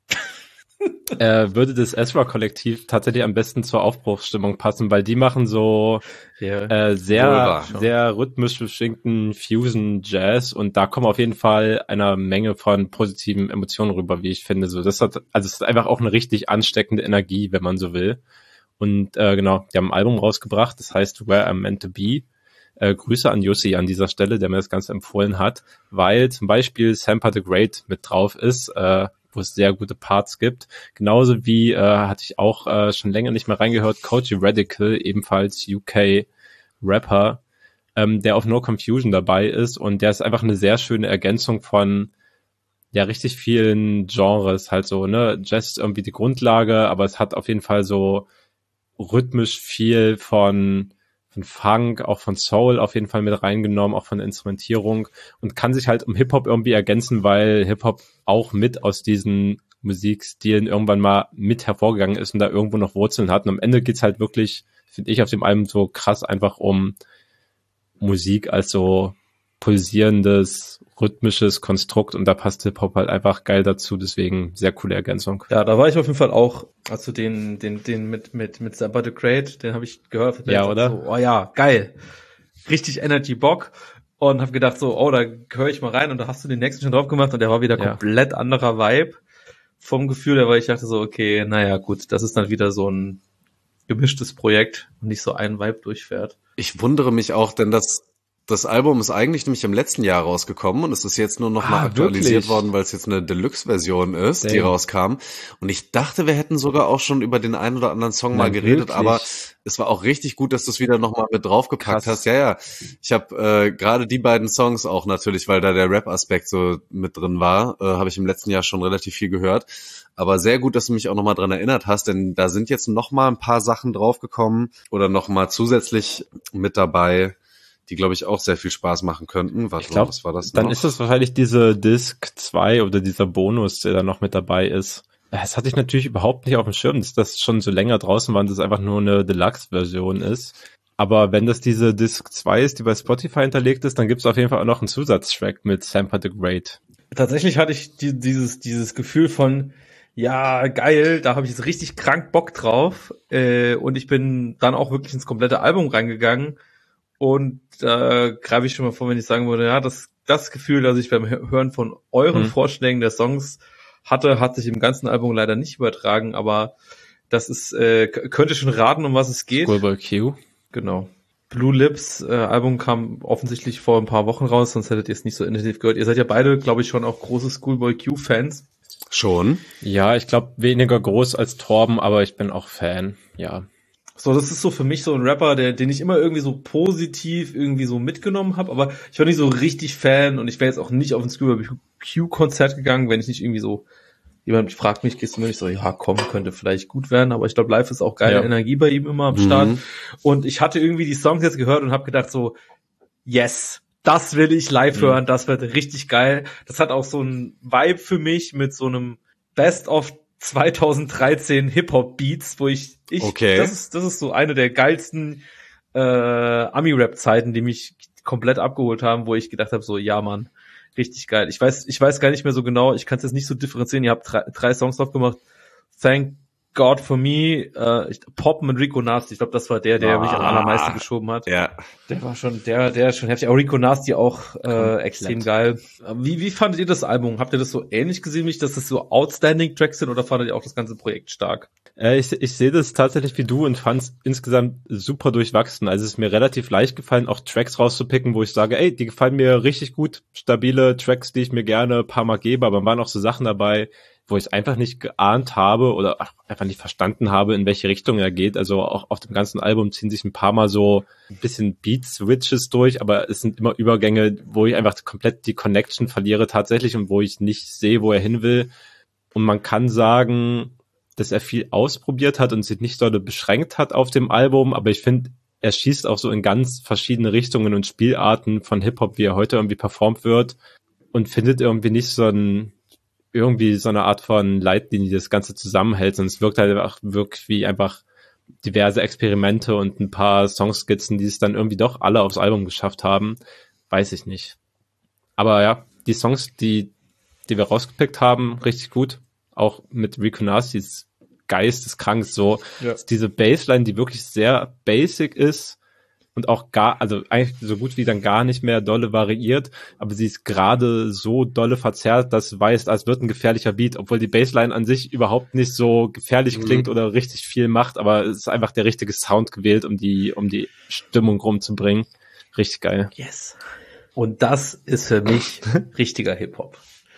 S2: äh, würde das Ezra-Kollektiv tatsächlich am besten zur Aufbruchsstimmung passen, weil die machen so
S4: Ja.
S2: äh, sehr,
S3: Wohl wahr.
S2: sehr rhythmisch beschwingten Fusion-Jazz und da kommen auf jeden Fall eine Menge von positiven Emotionen rüber, wie ich finde. So, das hat, also es ist einfach auch eine richtig ansteckende Energie, wenn man so will. Und äh, genau, die haben ein Album rausgebracht, das heißt Where I'm Meant to Be. Äh, Grüße an Jussi an dieser Stelle, der mir das Ganze empfohlen hat, weil zum Beispiel Sampa the Great mit drauf ist, äh, wo es sehr gute Parts gibt. Genauso wie, äh, hatte ich auch äh, schon länger nicht mehr reingehört, Koji Radical, ebenfalls U K-Rapper, ähm, der auf No Confusion dabei ist und der ist einfach eine sehr schöne Ergänzung von ja richtig vielen Genres, halt so, ne, Jazz ist irgendwie die Grundlage, aber es hat auf jeden Fall so rhythmisch viel von von Funk, auch von Soul auf jeden Fall mit reingenommen, auch von der Instrumentierung und kann sich halt um Hip-Hop irgendwie ergänzen, weil Hip-Hop auch mit aus diesen Musikstilen irgendwann mal mit hervorgegangen ist und da irgendwo noch Wurzeln hat. Und am Ende geht's halt wirklich, finde ich, auf dem Album so krass einfach um Musik als so pulsierendes, rhythmisches Konstrukt und da passt Hip-Hop halt einfach geil dazu, deswegen sehr coole Ergänzung.
S4: Ja, da war ich auf jeden Fall auch, also den, den, den mit, mit, mit Sampa the Great, den habe ich gehört.
S2: Ja, oder?
S4: So, oh ja, geil. Richtig Energy Bock. Und habe gedacht so, oh, da höre ich mal rein und da hast du den nächsten schon drauf gemacht und der war wieder
S2: Ja.
S4: komplett anderer Vibe vom Gefühl her, weil ich dachte so, okay, naja, gut, das ist dann wieder so ein gemischtes Projekt und nicht so ein Vibe durchfährt.
S3: Ich wundere mich auch, denn das Das Album ist eigentlich nämlich im letzten Jahr rausgekommen und es ist jetzt nur noch mal
S2: Ah,
S3: aktualisiert
S2: wirklich?
S3: worden, weil es jetzt eine Deluxe-Version ist, die
S2: Dang.
S3: rauskam. Und ich dachte, wir hätten sogar auch schon über den einen oder anderen Song mal
S2: Nein,
S3: geredet,
S2: wirklich?
S3: aber es war auch richtig gut, dass du es wieder noch mal mit draufgepackt
S2: Krass.
S3: hast. Ja, ja. Ich habe äh, gerade die beiden Songs auch natürlich, weil da der Rap-Aspekt so mit drin war, äh, habe ich im letzten Jahr schon relativ viel gehört. Aber sehr gut, dass du mich auch noch mal dran erinnert hast, denn da sind jetzt noch mal ein paar Sachen draufgekommen oder noch mal zusätzlich mit dabei, die, glaube ich, auch sehr viel Spaß machen könnten. Warte
S2: Ich glaube,
S3: mal, was war das
S2: dann
S3: noch?
S2: ist es wahrscheinlich diese Disc zwei oder dieser Bonus, der da noch mit dabei ist. Das hatte ich natürlich überhaupt nicht auf dem Schirm, dass das schon so länger draußen war und das einfach nur eine Deluxe-Version ist. Aber wenn das diese Disc zwei ist, die bei Spotify hinterlegt ist, dann gibt es auf jeden Fall auch noch einen Zusatztrack mit Sampa the Great.
S4: Tatsächlich hatte ich die, dieses, dieses Gefühl von, ja, geil, da habe ich jetzt richtig krank Bock drauf. Äh, und ich bin dann auch wirklich ins komplette Album reingegangen. Und da äh, greife ich schon mal vor, wenn ich sagen würde, ja, das, das Gefühl, das ich beim Hören von euren
S2: Mhm.
S4: Vorschlägen der Songs hatte, hat sich im ganzen Album leider nicht übertragen, aber das ist, äh, k- könnt ihr schon raten, um was es geht.
S2: Schoolboy Q.
S4: Genau. Blue Lips äh, Album kam offensichtlich vor ein paar Wochen raus, sonst hättet ihr es nicht so intensiv gehört. Ihr seid ja beide, glaube ich, schon auch große Schoolboy Q-Fans.
S3: Schon.
S2: Ja, ich glaube weniger groß als Torben, aber ich bin auch Fan, ja.
S4: So, das ist so für mich so ein Rapper, der, den ich immer irgendwie so positiv irgendwie so mitgenommen habe, aber ich war nicht so richtig Fan und ich wäre jetzt auch nicht auf ein Schoolboy Q-Konzert gegangen, wenn ich nicht irgendwie so, jemand fragt mich, gehst du mir nicht so, ja komm, könnte vielleicht gut werden, aber ich glaube, live ist auch geile
S2: Ja.
S4: Energie bei ihm immer am Start.
S3: Mhm.
S4: Und ich hatte irgendwie die Songs jetzt gehört und habe gedacht so, yes, das will ich live
S2: Mhm.
S4: hören, das wird richtig geil. Das hat auch so ein Vibe für mich mit so einem Best of zweitausenddreizehn Hip-Hop-Beats, wo ich, ich
S3: Okay.
S4: das ist das ist so eine der geilsten äh, Ami-Rap-Zeiten, die mich komplett abgeholt haben, wo ich gedacht habe, so, ja Mann, richtig geil. Ich weiß ich weiß gar nicht mehr so genau, ich kann es jetzt nicht so differenzieren, ihr habt drei, drei Songs drauf gemacht. Thank God for Me, äh, ich, Pop mit Rico Nasty, ich glaube, das war der, der
S3: ah,
S4: mich am allermeisten geschoben hat.
S3: Ja.
S4: Der war schon, der, der ist schon heftig. Auch Rico Nasty auch äh, extrem geil. Wie, wie fandet ihr das Album? Habt ihr das so ähnlich gesehen wie ich, dass das so outstanding Tracks sind oder fandet ihr auch das ganze Projekt stark?
S2: Äh, ich, ich sehe das tatsächlich wie du und fand es insgesamt super durchwachsen. Also es ist mir relativ leicht gefallen, auch Tracks rauszupicken, wo ich sage, ey, die gefallen mir richtig gut, stabile Tracks, die ich mir gerne ein paar Mal gebe, aber waren auch so Sachen dabei, wo ich einfach nicht geahnt habe oder einfach nicht verstanden habe, in welche Richtung er geht. Also auch auf dem ganzen Album ziehen sich ein paar Mal so ein bisschen Beat-Switches durch, aber es sind immer Übergänge, wo ich einfach komplett die Connection verliere tatsächlich und wo ich nicht sehe, wo er hin will. Und man kann sagen, dass er viel ausprobiert hat und sich nicht so beschränkt hat auf dem Album, aber ich finde, er schießt auch so in ganz verschiedene Richtungen und Spielarten von Hip-Hop, wie er heute irgendwie performt wird und findet irgendwie nicht so ein irgendwie so eine Art von Leitlinie, die das Ganze zusammenhält, sondern es wirkt halt einfach wirklich wie einfach diverse Experimente und ein paar Songskizzen, die es dann irgendwie doch alle aufs Album geschafft haben, weiß ich nicht. Aber ja, die Songs, die die wir rausgepickt haben, richtig gut. Auch mit Rico Nasty's geisteskrank so.
S4: Ja.
S2: Diese Bassline, die wirklich sehr basic ist und auch gar, also eigentlich so gut wie dann gar nicht mehr dolle variiert, aber sie ist gerade so dolle verzerrt, dass du weißt, als wird ein gefährlicher Beat, obwohl die Bassline an sich überhaupt nicht so gefährlich klingt mhm. oder richtig viel macht, aber es ist einfach der richtige Sound gewählt, um die, um die Stimmung rumzubringen. Richtig geil.
S4: Yes. Und das ist für mich richtiger Hip-Hop.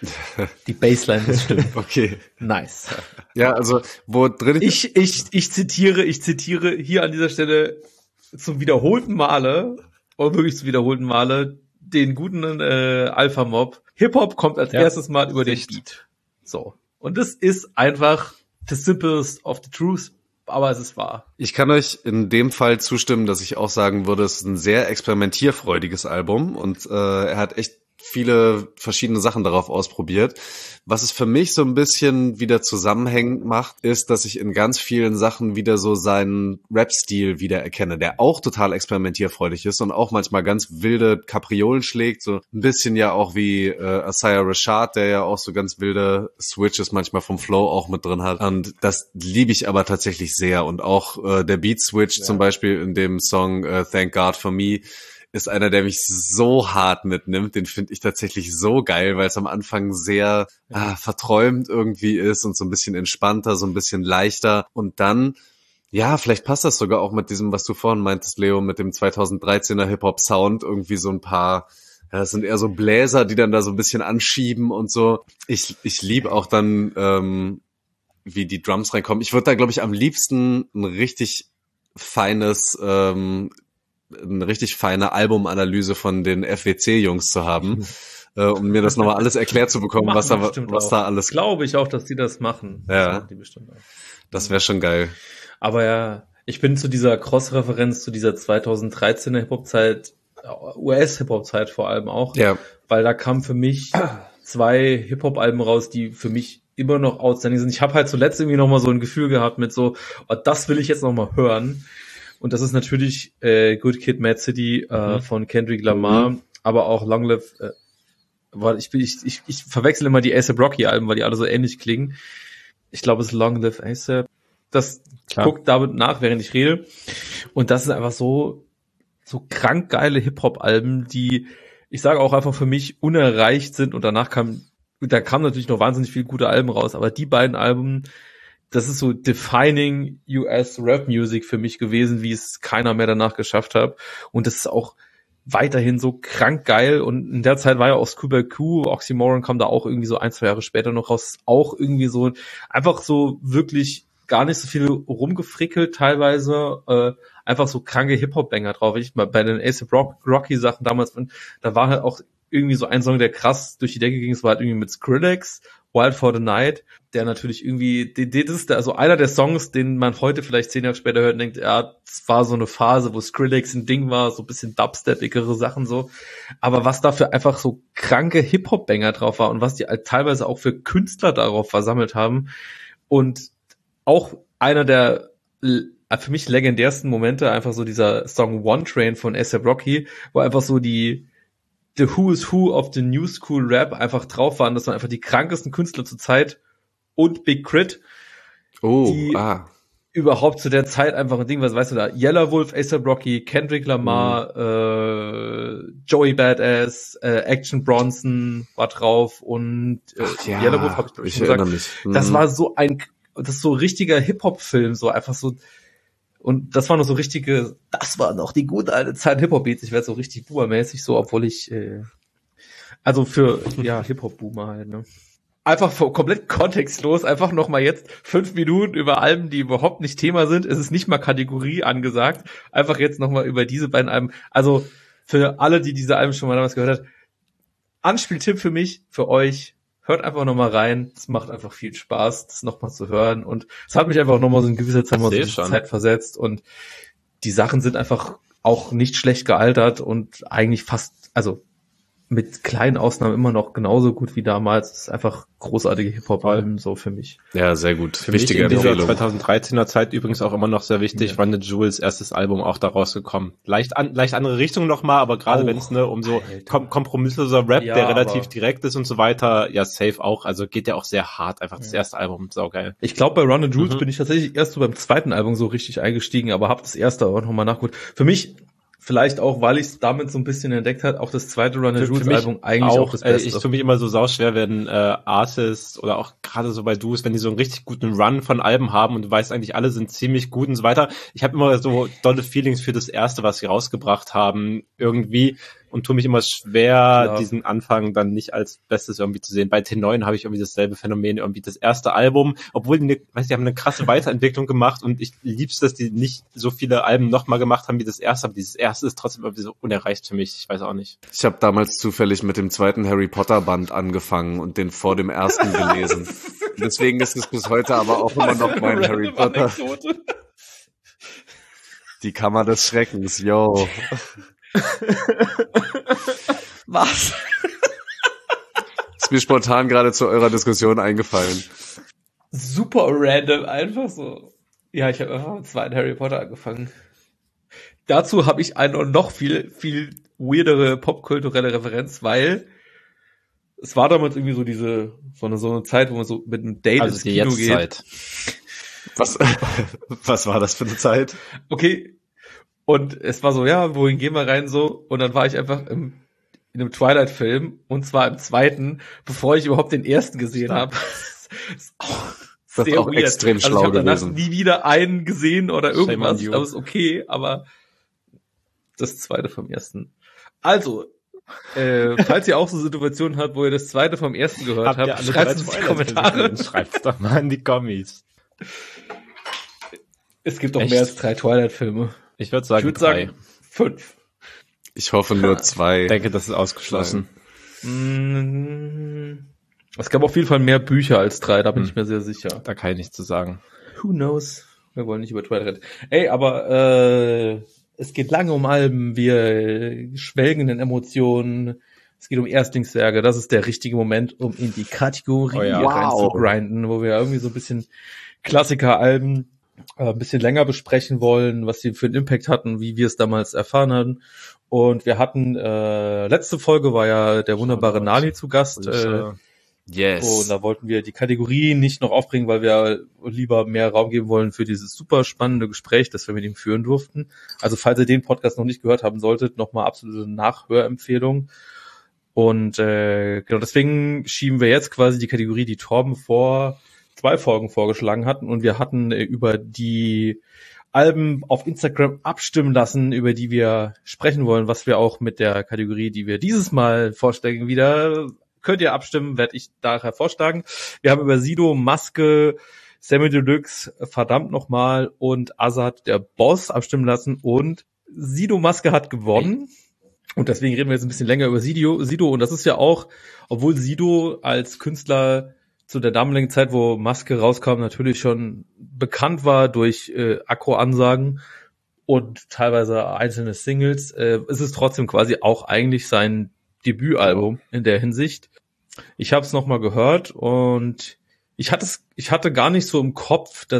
S4: Die Bassline muss stimmen.
S3: Okay.
S4: Nice.
S3: Ja, also, wo drin
S4: ich, ich, ich zitiere, ich zitiere hier an dieser Stelle zum wiederholten Male, oder wirklich zum wiederholten Male, den guten äh, Alpha Mob. Hip-Hop kommt als ja, erstes Mal über den Beat. So. Und das ist einfach the simplest of the truth, aber es ist wahr.
S3: Ich kann euch in dem Fall zustimmen, dass ich auch sagen würde, es ist ein sehr experimentierfreudiges Album und äh, er hat echt viele verschiedene Sachen darauf ausprobiert. Was es für mich so ein bisschen wieder zusammenhängend macht, ist, dass ich in ganz vielen Sachen wieder so seinen Rap-Stil wiedererkenne, der auch total experimentierfreudig ist und auch manchmal ganz wilde Kapriolen schlägt, so ein bisschen ja auch wie äh, Asaya Rashad, der ja auch so ganz wilde Switches manchmal vom Flow auch mit drin hat. Und das liebe ich aber tatsächlich sehr. Und auch äh, der Beat-Switch ja. zum Beispiel in dem Song äh, Thank God for Me ist einer, der mich so hart mitnimmt. Den finde ich tatsächlich so geil, weil es am Anfang sehr ah, verträumt irgendwie ist und so ein bisschen entspannter, so ein bisschen leichter. Und dann, ja, vielleicht passt das sogar auch mit diesem, was du vorhin meintest, Leo, mit dem zweitausenddreizehner Hip-Hop-Sound, irgendwie so ein paar, ja, das sind eher so Bläser, die dann da so ein bisschen anschieben und so. Ich, ich liebe auch dann, ähm, wie die Drums reinkommen. Ich würde da, glaube ich, am liebsten ein richtig feines, ähm, eine richtig feine Albumanalyse von den F W C-Jungs zu haben, äh, um mir das nochmal alles erklärt zu bekommen, was da, was da alles...
S4: Glaube ich auch, dass die das machen.
S3: Ja,
S4: das machen die bestimmt auch.
S3: Das wäre schon geil.
S4: Aber ja, ich bin zu dieser Cross-Referenz, zu dieser zweitausenddreizehner Hip-Hop-Zeit, U S-Hip-Hop-Zeit vor allem auch,
S3: ja.
S4: weil da kamen für mich zwei Hip-Hop-Alben raus, die für mich immer noch outstanding sind. Ich habe halt zuletzt irgendwie nochmal so ein Gefühl gehabt mit so, oh, das will ich jetzt nochmal hören. Und das ist natürlich äh, Good Kid, Mad City äh, mhm. von Kendrick Lamar, mhm. aber auch Long Live, äh, weil ich, ich, ich, ich verwechsel immer die A$AP Rocky Alben, weil die alle so ähnlich klingen. Ich glaube, es ist Long Live A$AP. Das Klar. guckt damit nach, während ich rede. Und das ist einfach so, so krank geile Hip-Hop-Alben, die, ich sage auch einfach für mich, unerreicht sind. Und danach kam, da kamen natürlich noch wahnsinnig viele gute Alben raus, aber die beiden Alben, das ist so defining U S Rap Music für mich gewesen, wie es keiner mehr danach geschafft hat. Und das ist auch weiterhin so krank geil. Und in der Zeit war ja auch Schoolboy Q, Oxymoron kam da auch irgendwie so ein, zwei Jahre später noch raus. Auch irgendwie so, einfach so wirklich gar nicht so viel rumgefrickelt teilweise. Äh, einfach so kranke Hip-Hop-Banger drauf. Ich mal bei den A$AP Rock, Rocky Sachen damals, da war halt auch irgendwie so ein Song, der krass durch die Decke ging. Es war halt irgendwie mit Skrillex, Wild for the Night, der natürlich irgendwie, das ist also einer der Songs, den man heute vielleicht zehn Jahre später hört und denkt, ja, es war so eine Phase, wo Skrillex ein Ding war, so ein bisschen Dubstep-igere Sachen so. Aber was da für einfach so kranke Hip-Hop-Banger drauf war und was die halt teilweise auch für Künstler darauf versammelt haben. Und auch einer der für mich legendärsten Momente, einfach so dieser Song One Train von A$AP Rocky, wo einfach so die The Who is Who of the New School Rap einfach drauf waren. Das waren einfach die krankesten Künstler zur Zeit und Big Crit.
S3: Oh,
S4: die
S3: ah.
S4: überhaupt zu der Zeit einfach ein Ding, was weißt du da? Yelawolf, A$AP Rocky, Kendrick Lamar, mhm. äh, Joey Badass, äh, Action Bronson war drauf und äh,
S3: Ach, ja,
S4: Yelawolf habe ich, glaub ich schon gesagt.
S3: Mich. Mhm.
S4: Das war so ein, das ist so richtiger Hip-Hop-Film, so einfach so. Und das war noch so richtige, das war noch die gute alte Zeit Hip-Hop-Beats. Ich werde so richtig Boomer-mäßig, so, obwohl ich, äh, also für, ja, Hip-Hop-Boomer halt, ne. Einfach komplett kontextlos, einfach nochmal jetzt fünf Minuten über Alben, die überhaupt nicht Thema sind. Es ist nicht mal Kategorie angesagt. Einfach jetzt nochmal über diese beiden Alben. Also für alle, die diese Alben schon mal damals gehört hat, Anspieltipp für mich, für euch, hört einfach nochmal rein. Es macht einfach viel Spaß, das nochmal zu hören. Und es hat mich einfach nochmal so in gewisser Zeit, mal so Zeit versetzt. Und die Sachen sind einfach auch nicht schlecht gealtert und eigentlich fast, also mit kleinen Ausnahmen immer noch genauso gut wie damals. Das ist einfach großartige Hip-Hop-Alben, so für mich.
S3: Ja, sehr gut.
S2: Für Wichtige mich in dieser zweitausenddreizehner Zeit übrigens auch immer noch sehr wichtig, ja. Run the Jewels erstes Album auch da rausgekommen. Leicht an, leicht andere Richtung nochmal, aber gerade wenn es ne um so kom- kompromissloser Rap, ja, der relativ direkt ist und so weiter, ja, safe auch. Also geht ja auch sehr hart, einfach das erste Album, saugeil.
S4: Ich glaube, bei Run the Jewels mhm. bin ich tatsächlich erst so beim zweiten Album so richtig eingestiegen, aber hab das erste auch nochmal nachgeholt. Für mich vielleicht auch, weil ich es damit so ein bisschen entdeckt hat, auch das zweite Run the Jewels Album eigentlich auch, auch das Beste.
S2: Ich tue mich immer so sauschwer, wenn äh, Artists oder auch gerade so bei Duos, wenn die so einen richtig guten Run von Alben haben und du weißt eigentlich, alle sind ziemlich gut und so weiter. Ich habe immer so dolle Feelings für das erste, was sie rausgebracht haben, irgendwie, und tue mich immer schwer, Klar. diesen Anfang dann nicht als Bestes irgendwie zu sehen. Bei T neun habe ich irgendwie dasselbe Phänomen, irgendwie das erste Album, obwohl die, eine, weiß ich, die haben eine krasse Weiterentwicklung gemacht und ich lieb's, dass die nicht so viele Alben nochmal gemacht haben wie das erste, aber dieses erste ist trotzdem irgendwie so unerreicht für mich, ich weiß auch nicht.
S3: Ich habe damals zufällig mit dem zweiten Harry Potter Band angefangen und den vor dem ersten gelesen. Deswegen ist es bis heute aber auch immer noch mein Harry Potter. Die Kammer des Schreckens, yo.
S4: Was?
S3: Ist mir spontan gerade zu eurer Diskussion eingefallen.
S4: Super random, einfach so. Ja, ich habe einfach mit zweiten Harry Potter angefangen. Dazu habe ich eine noch viel, viel weirdere popkulturelle Referenz, weil es war damals irgendwie so diese, so eine, so eine Zeit, wo man so mit einem Date
S2: also
S4: ins Kino geht.
S2: Zeit.
S3: Was, was war das für eine Zeit?
S4: Okay. Und es war so, ja, wohin gehen wir rein so? Und dann war ich einfach im, in einem Twilight-Film, und zwar im zweiten, bevor ich überhaupt den ersten gesehen habe.
S3: Das ist sehr auch weird. Extrem schlau
S4: also ich habe danach
S3: gewesen.
S4: nie wieder einen gesehen oder irgendwas. Das ist okay, aber das zweite vom ersten. Also, äh, falls ihr auch so Situationen habt, wo ihr das zweite vom ersten gehört habt, habt schreibt es in die Kommentare.
S2: Schreibt doch mal in die Kommis.
S4: Es gibt doch mehr als drei Twilight-Filme.
S2: Ich würde sagen,
S4: ich würd sagen fünf.
S3: Ich hoffe nur zwei.
S2: Ich denke, das ist ausgeschlossen.
S4: Es gab auf jeden Fall mehr Bücher als drei, da bin hm. ich mir sehr sicher.
S2: Da kann ich nichts zu sagen.
S4: Who knows? Wir wollen nicht über Twilight reden. Ey, aber äh, es geht lange um Alben, wir schwelgen in Emotionen. Es geht um Erstlingswerke, das ist der richtige Moment, um in die Kategorie oh ja. reinzugrinden, wo wir irgendwie so ein bisschen Klassiker-Alben ein bisschen länger besprechen wollen, was sie für einen Impact hatten, wie wir es damals erfahren hatten. Und wir hatten, äh, letzte Folge war ja der wunderbare Nani zu Gast. Äh,
S3: yes.
S4: Und da wollten wir die Kategorie nicht noch aufbringen, weil wir lieber mehr Raum geben wollen für dieses super spannende Gespräch, das wir mit ihm führen durften. Also falls ihr den Podcast noch nicht gehört haben solltet, nochmal absolute Nachhörempfehlung. Und äh, genau deswegen schieben wir jetzt quasi die Kategorie, die Torben vor zwei Folgen vorgeschlagen hatten, und wir hatten äh, über die Alben auf Instagram abstimmen lassen, über die wir sprechen wollen, was wir auch mit der Kategorie, die wir dieses Mal vorstellen, wieder könnt ihr abstimmen, werde ich daher vorschlagen. Wir haben über Sido, Maske, Sammy Deluxe, verdammt nochmal, und Azad, der Boss, abstimmen lassen, und Sido Maske hat gewonnen. Und deswegen reden wir jetzt ein bisschen länger über Sido, Sido, und das ist ja auch, obwohl Sido als Künstler zu der damaligen Zeit, wo Maske rauskam, natürlich schon bekannt war durch äh, Akro-Ansagen und teilweise einzelne Singles, äh, ist es trotzdem quasi auch eigentlich sein Debütalbum in der Hinsicht. Ich habe es nochmal gehört und ich hatte es, ich hatte gar nicht so im Kopf, dass ich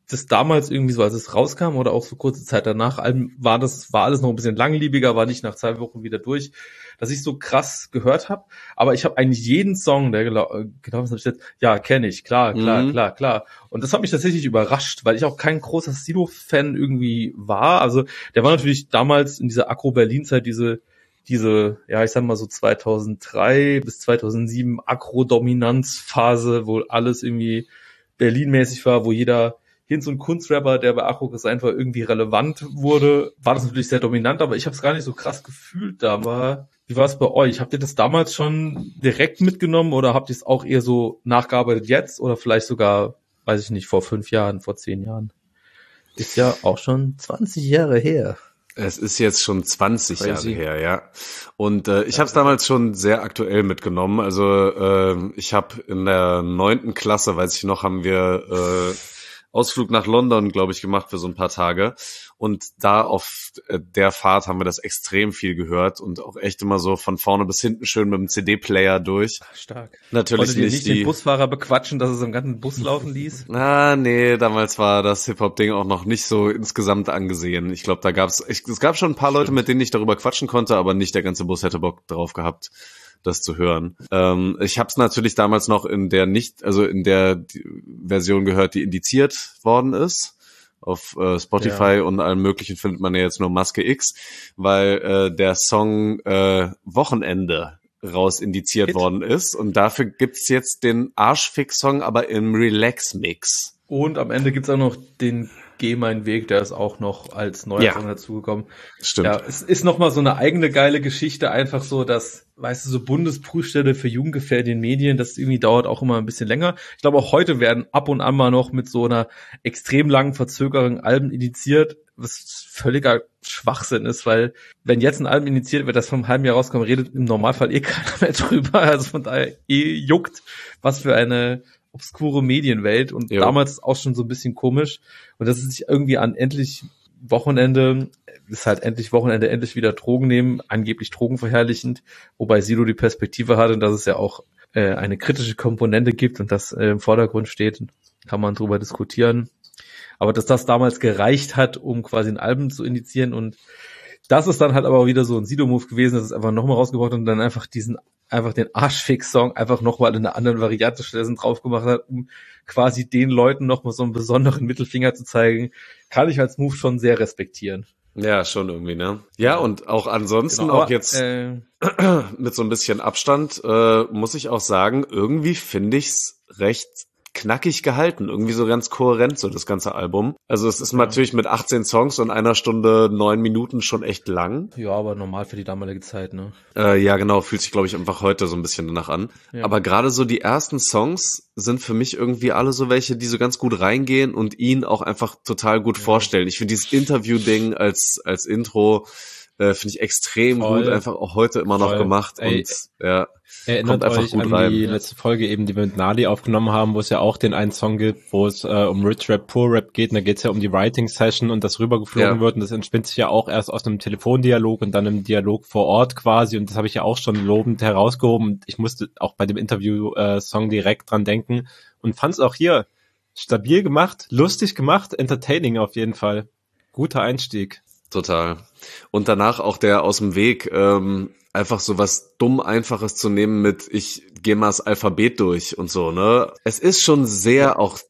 S4: das damals irgendwie so, als es rauskam oder auch so kurze Zeit danach, war das, war alles noch ein bisschen langlebiger, war nicht nach zwei Wochen wieder durch, dass ich so krass gehört habe. Aber ich habe eigentlich jeden Song, der gelaufen ist, jetzt, ja, kenne ich, klar, klar, mhm. klar, klar. Und das hat mich tatsächlich überrascht, weil ich auch kein großer Sido-Fan irgendwie war. Also der war natürlich damals in dieser Agro-Berlin-Zeit diese diese, ja, ich sag mal so zweitausenddrei bis zweitausendsieben Agro-Dominanz-Phase, wo alles irgendwie Berlin-mäßig war, wo jeder hin so ein Kunstrapper, der bei Agro gesigned war, irgendwie relevant wurde, war das natürlich sehr dominant, aber ich habe es gar nicht so krass gefühlt da. War, wie war es bei euch? Habt ihr das damals schon direkt mitgenommen oder habt ihr es auch eher so nachgearbeitet jetzt oder vielleicht sogar, weiß ich nicht, vor fünf Jahren, vor zehn Jahren? Ist ja auch schon zwanzig Jahre her.
S3: Es ist jetzt schon zwanzig Crazy. Jahre her, ja. Und äh, ich habe es damals schon sehr aktuell mitgenommen. Also äh, ich habe in der neunten Klasse, weiß ich noch, haben wir äh, Ausflug nach London, glaube ich, gemacht für so ein paar Tage. Und da auf der Fahrt haben wir das extrem viel gehört und auch echt immer so von vorne bis hinten schön mit dem C D-Player durch.
S4: Stark.
S3: Natürlich
S4: Wolltet ihr
S3: nicht,
S4: nicht
S3: die
S4: den Busfahrer bequatschen, dass es im ganzen Bus laufen ließ?
S3: Na, nee, damals war das Hip-Hop-Ding auch noch nicht so insgesamt angesehen. Ich glaube, da gab's, ich, es gab schon ein paar Leute, Stimmt. mit denen ich darüber quatschen konnte, aber nicht der ganze Bus hätte Bock drauf gehabt, das zu hören. Ähm, ich habe es natürlich damals noch in der nicht, also in der Version gehört, die indiziert worden ist. Auf äh, Spotify ja. und allem möglichen findet man ja jetzt nur Maske X, weil äh, der Song äh, Wochenende raus indiziert Hit. worden ist und dafür gibt's jetzt den Arschfix-Song, aber im Relax-Mix.
S4: Und am Ende gibt's auch noch den Geh mein Weg, der ist auch noch als neuer ja. Song dazugekommen.
S3: Stimmt.
S4: Ja, es ist nochmal so eine eigene geile Geschichte, einfach so, dass, weißt du, so Bundesprüfstelle für jugendgefährdende Medien, das irgendwie dauert auch immer ein bisschen länger. Ich glaube, auch heute werden ab und an mal noch mit so einer extrem langen Verzögerung Alben indiziert, was völliger Schwachsinn ist, weil wenn jetzt ein Album indiziert wird, das vom halben Jahr rauskommt, redet im Normalfall eh keiner mehr drüber. Also von daher eh juckt, was für eine obskure Medienwelt und jo. damals auch schon so ein bisschen komisch und dass es sich irgendwie an endlich Wochenende, ist halt endlich Wochenende, endlich wieder Drogen nehmen, angeblich drogenverherrlichend, wobei Sido die Perspektive hat und dass es ja auch äh, eine kritische Komponente gibt und das äh, im Vordergrund steht, kann man drüber diskutieren. Aber dass das damals gereicht hat, um quasi ein Album zu indizieren und das ist dann halt aber wieder so ein Sido-Move gewesen, dass es einfach nochmal rausgebracht und dann einfach diesen, einfach den Arschfix-Song einfach nochmal in einer anderen Variante stattdessen drauf gemacht hat, um quasi den Leuten nochmal so einen besonderen Mittelfinger zu zeigen, kann ich als Move schon sehr respektieren.
S3: Ja, schon irgendwie, ne? Ja, und auch ansonsten,
S4: genau, aber,
S3: auch jetzt
S4: äh,
S3: mit so ein bisschen Abstand, äh, muss ich auch sagen, irgendwie finde ich's recht knackig gehalten, irgendwie so ganz kohärent, so das ganze Album. Also es ist ja. natürlich mit achtzehn Songs und einer Stunde neun Minuten schon echt lang.
S4: Ja, aber normal für die damalige Zeit, ne?
S3: Äh, ja, genau, fühlt sich, glaube ich, einfach heute so ein bisschen danach an. Ja. Aber gerade so die ersten Songs sind für mich irgendwie alle so welche, die so ganz gut reingehen und ihn auch einfach total gut ja. vorstellen. Ich finde dieses Interview-Ding als als Intro äh, finde ich extrem Voll. gut, einfach auch heute immer Voll. noch gemacht.
S2: Ey,
S3: und ja,
S2: erinnert
S3: kommt einfach
S2: euch
S3: gut
S2: an
S3: rein.
S2: die letzte Folge eben, die wir mit Nali aufgenommen haben, wo es ja auch den einen Song gibt, wo es äh, um Rich Rap, Poor Rap geht, und da geht es ja um die Writing Session und das rübergeflogen ja. wird und das entspinnt sich ja auch erst aus einem Telefondialog und dann im Dialog vor Ort quasi und das habe ich ja auch schon lobend herausgehoben und ich musste auch bei dem Interview-Song direkt dran denken und fand es auch hier stabil gemacht, lustig gemacht, entertaining auf jeden Fall. Guter Einstieg.
S3: Total. Und danach auch der aus dem Weg, ähm, einfach so was dumm Einfaches zu nehmen mit, ich gehe mal das Alphabet durch und so, ne? Es ist schon sehr auch...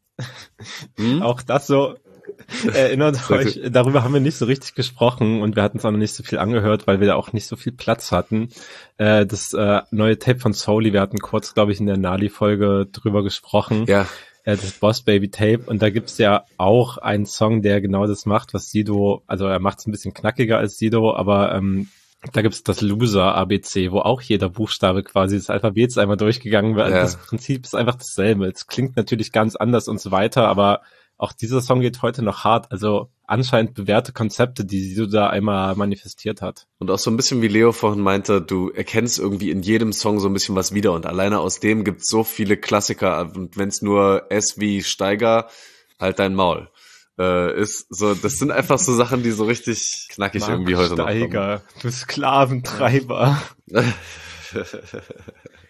S2: Hm? Auch das so, erinnert euch, darüber haben wir nicht so richtig gesprochen und wir hatten es auch noch nicht so viel angehört, weil wir da auch nicht so viel Platz hatten. Äh, das äh, neue Tape von Souley, wir hatten kurz, glaube ich, in der Nali-Folge drüber gesprochen.
S3: Ja.
S2: Das Boss Baby Tape und da gibt's ja auch einen Song, der genau das macht, was Sido, also er macht es ein bisschen knackiger als Sido, aber ähm, da gibt's das Loser A B C, wo auch jeder Buchstabe quasi des Alphabets einmal durchgegangen wird. Ja. Das Prinzip ist einfach dasselbe. Es klingt natürlich ganz anders und so weiter, aber auch dieser Song geht heute noch hart, also anscheinend bewährte Konzepte, die Sido da einmal manifestiert hat.
S3: Und auch so ein bisschen wie Leo vorhin meinte, du erkennst irgendwie in jedem Song so ein bisschen was wieder und alleine aus dem gibt's so viele Klassiker und wenn's nur S wie Steiger, halt dein Maul äh, ist, so das sind einfach so Sachen, die so richtig knackig Marc irgendwie heute
S2: Steiger,
S3: noch kommen.
S2: Du Sklaventreiber.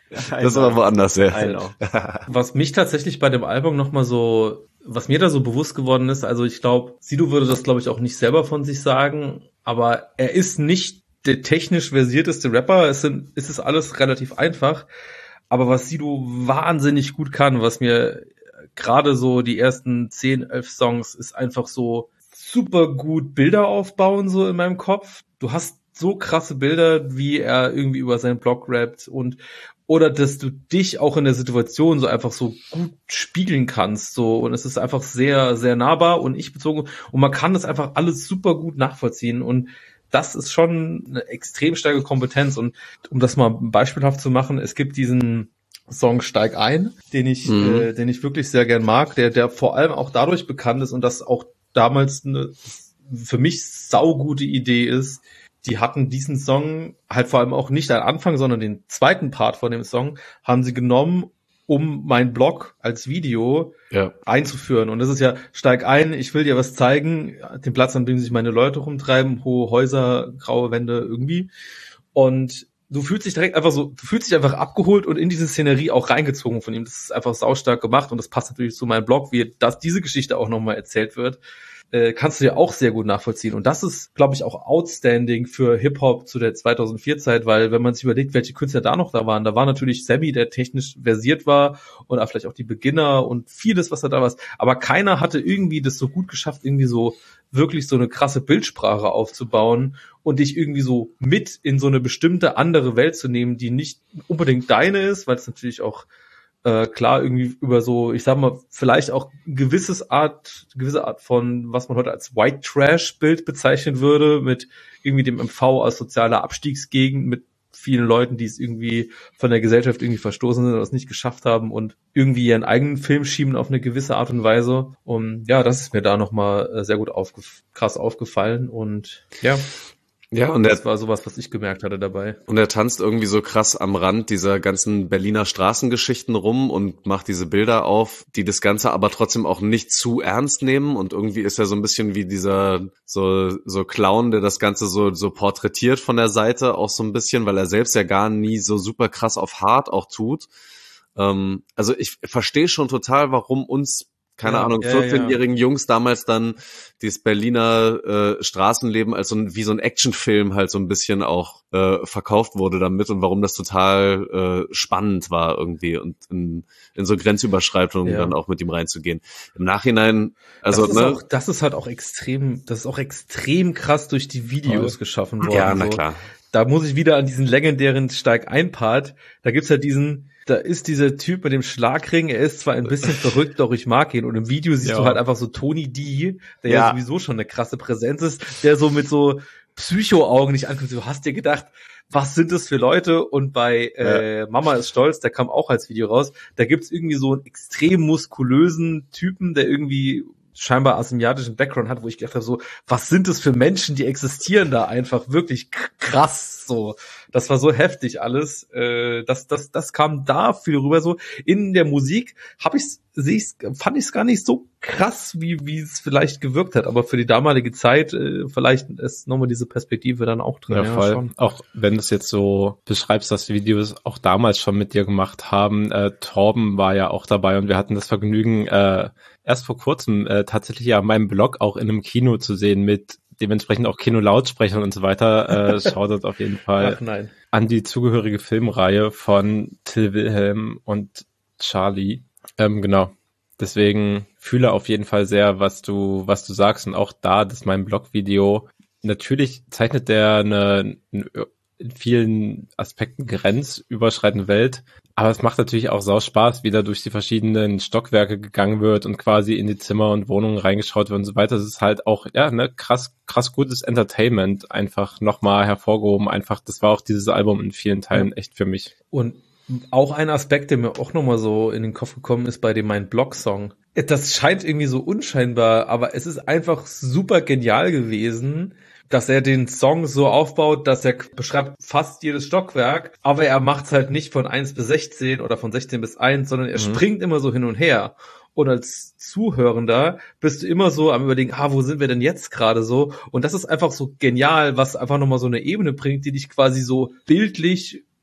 S3: Das war woanders, ja.
S4: Was mich tatsächlich bei dem Album nochmal so, was mir da so bewusst geworden ist, also ich glaube, Sido würde das, glaube ich, auch nicht selber von sich sagen, aber er ist nicht der technisch versierteste Rapper. Es sind, es ist alles relativ einfach. Aber was Sido wahnsinnig gut kann, was mir gerade so die ersten zehn, elf Songs ist einfach so super gut Bilder aufbauen, so in meinem Kopf. Du hast so krasse Bilder, wie er irgendwie über seinen Blog rappt und oder dass du dich auch in der Situation so einfach so gut spiegeln kannst, so, und es ist einfach sehr, sehr nahbar und ich bezogen und man kann das einfach alles super gut nachvollziehen und das ist schon eine extrem starke Kompetenz und um das mal beispielhaft zu machen, es gibt diesen Song Steig ein, den ich, mhm. äh, den ich wirklich sehr gern mag, der, der vor allem auch dadurch bekannt ist und das auch damals eine für mich saugute Idee ist. Die hatten diesen Song halt vor allem auch nicht am Anfang, sondern den zweiten Part von dem Song haben sie genommen, um meinen Blog als Video ja. einzuführen. Und das ist ja, steig ein, ich will dir was zeigen, den Platz, an dem sich meine Leute rumtreiben, hohe Häuser, graue Wände irgendwie. Und du fühlst dich direkt einfach so, du fühlst dich einfach abgeholt und in diese Szenerie auch reingezogen von ihm. Das ist einfach saustark gemacht und das passt natürlich zu meinem Blog, wie das, diese Geschichte auch nochmal erzählt wird. Äh, kannst du ja auch sehr gut nachvollziehen. Und das ist, glaube ich, auch outstanding für Hip-Hop zu der zweitausendvier-Zeit, weil wenn man sich überlegt, welche Künstler da noch da waren, da war natürlich Sammy, der technisch versiert war und auch vielleicht auch die Beginner und vieles, was da da war. Aber keiner hatte irgendwie das so gut geschafft, irgendwie so wirklich so eine krasse Bildsprache aufzubauen und dich irgendwie so mit in so eine bestimmte andere Welt zu nehmen, die nicht unbedingt deine ist, weil es natürlich auch Äh, klar irgendwie über so, ich sag mal, vielleicht auch gewisses Art, gewisse Art von, was man heute als White Trash Bild bezeichnen würde, mit irgendwie dem M V als sozialer Abstiegsgegend, mit vielen Leuten, die es irgendwie von der Gesellschaft irgendwie verstoßen sind oder es nicht geschafft haben und irgendwie ihren eigenen Film schieben auf eine gewisse Art und Weise. Und ja, das ist mir da nochmal sehr gut aufgef- krass aufgefallen und ja.
S3: Ja, und
S4: das war sowas, was ich gemerkt hatte dabei.
S3: Und er tanzt irgendwie so krass am Rand dieser ganzen Berliner Straßengeschichten rum und macht diese Bilder auf, die das Ganze aber trotzdem auch nicht zu ernst nehmen. Und irgendwie ist er so ein bisschen wie dieser so so Clown, der das Ganze so so porträtiert von der Seite, auch so ein bisschen, weil er selbst ja gar nie so super krass auf hart auch tut. Ähm, also ich verstehe schon total, warum uns keine ja, Ahnung, vierzehnjährigen ja, ja. Jungs damals dann dieses Berliner äh, Straßenleben als so ein, wie so ein Actionfilm halt so ein bisschen auch äh, verkauft wurde damit und warum das total äh, spannend war irgendwie und in, in so Grenzüberschreitungen ja. dann auch mit ihm reinzugehen. Im Nachhinein, also
S4: das ist,
S3: ne,
S4: auch, das ist halt auch extrem, das ist auch extrem krass durch die Videos oh. geschaffen worden.
S3: Ja, na so. Klar.
S4: Da muss ich wieder an diesen legendären Steig-ein-Part, da gibt's halt diesen Da ist dieser Typ mit dem Schlagring, er ist zwar ein bisschen verrückt, doch ich mag ihn. Und im Video siehst ja. du halt einfach so Tony D, der ja. ja sowieso schon eine krasse Präsenz ist, der so mit so Psycho-Augen nicht ankommt. Du hast dir gedacht, was sind das für Leute? Und bei äh, ja. Mama ist stolz, der kam auch als Video raus, da gibt's irgendwie so einen extrem muskulösen Typen, der irgendwie scheinbar asiatischen Background hat, wo ich gedacht habe, so, was sind das für Menschen, die existieren da einfach wirklich krass, so. Das war so heftig alles, äh, das, das, das kam da viel rüber, so. In der Musik hab ich's, seh ich's, fand ich's gar nicht so krass, wie, wie es vielleicht gewirkt hat, aber für die damalige Zeit, äh, vielleicht ist nochmal diese Perspektive dann auch drin.
S2: Ja, ja voll. Schon. Auch wenn du es jetzt so beschreibst, dass die Videos auch damals schon mit dir gemacht haben, äh, Torben war ja auch dabei und wir hatten das Vergnügen, äh, erst vor kurzem äh, tatsächlich ja meinem Blog auch in einem Kino zu sehen mit dementsprechend auch Kino-Lautsprechern und so weiter. Äh, schaut auf jeden Fall
S4: Ach, nein.
S2: an die zugehörige Filmreihe von Till Wilhelm und Charlie. Ähm, genau. Deswegen fühle auf jeden Fall sehr, was du was du sagst und auch da, dass mein Blog-Video natürlich zeichnet der eine, eine in vielen Aspekten grenzüberschreitende Welt. Aber es macht natürlich auch sau Spaß, wie da durch die verschiedenen Stockwerke gegangen wird und quasi in die Zimmer und Wohnungen reingeschaut wird und so weiter. Es ist halt auch, ja, ne, krass, krass gutes Entertainment einfach nochmal hervorgehoben. Einfach, das war auch dieses Album in vielen Teilen echt für mich.
S4: Und auch ein Aspekt, der mir auch nochmal so in den Kopf gekommen ist bei dem Mein Blog-Song. Das scheint irgendwie so unscheinbar, aber es ist einfach super genial gewesen, dass er den Song so aufbaut, dass er beschreibt fast jedes Stockwerk, aber er macht's halt nicht von eins bis sechzehn oder von sechzehn bis eins, sondern er mhm. springt immer so hin und her. Und als Zuhörender bist du immer so am Überlegen, ah, wo sind wir denn jetzt gerade so? Und das ist einfach so genial, was einfach nochmal so eine Ebene bringt, die dich quasi so bildlich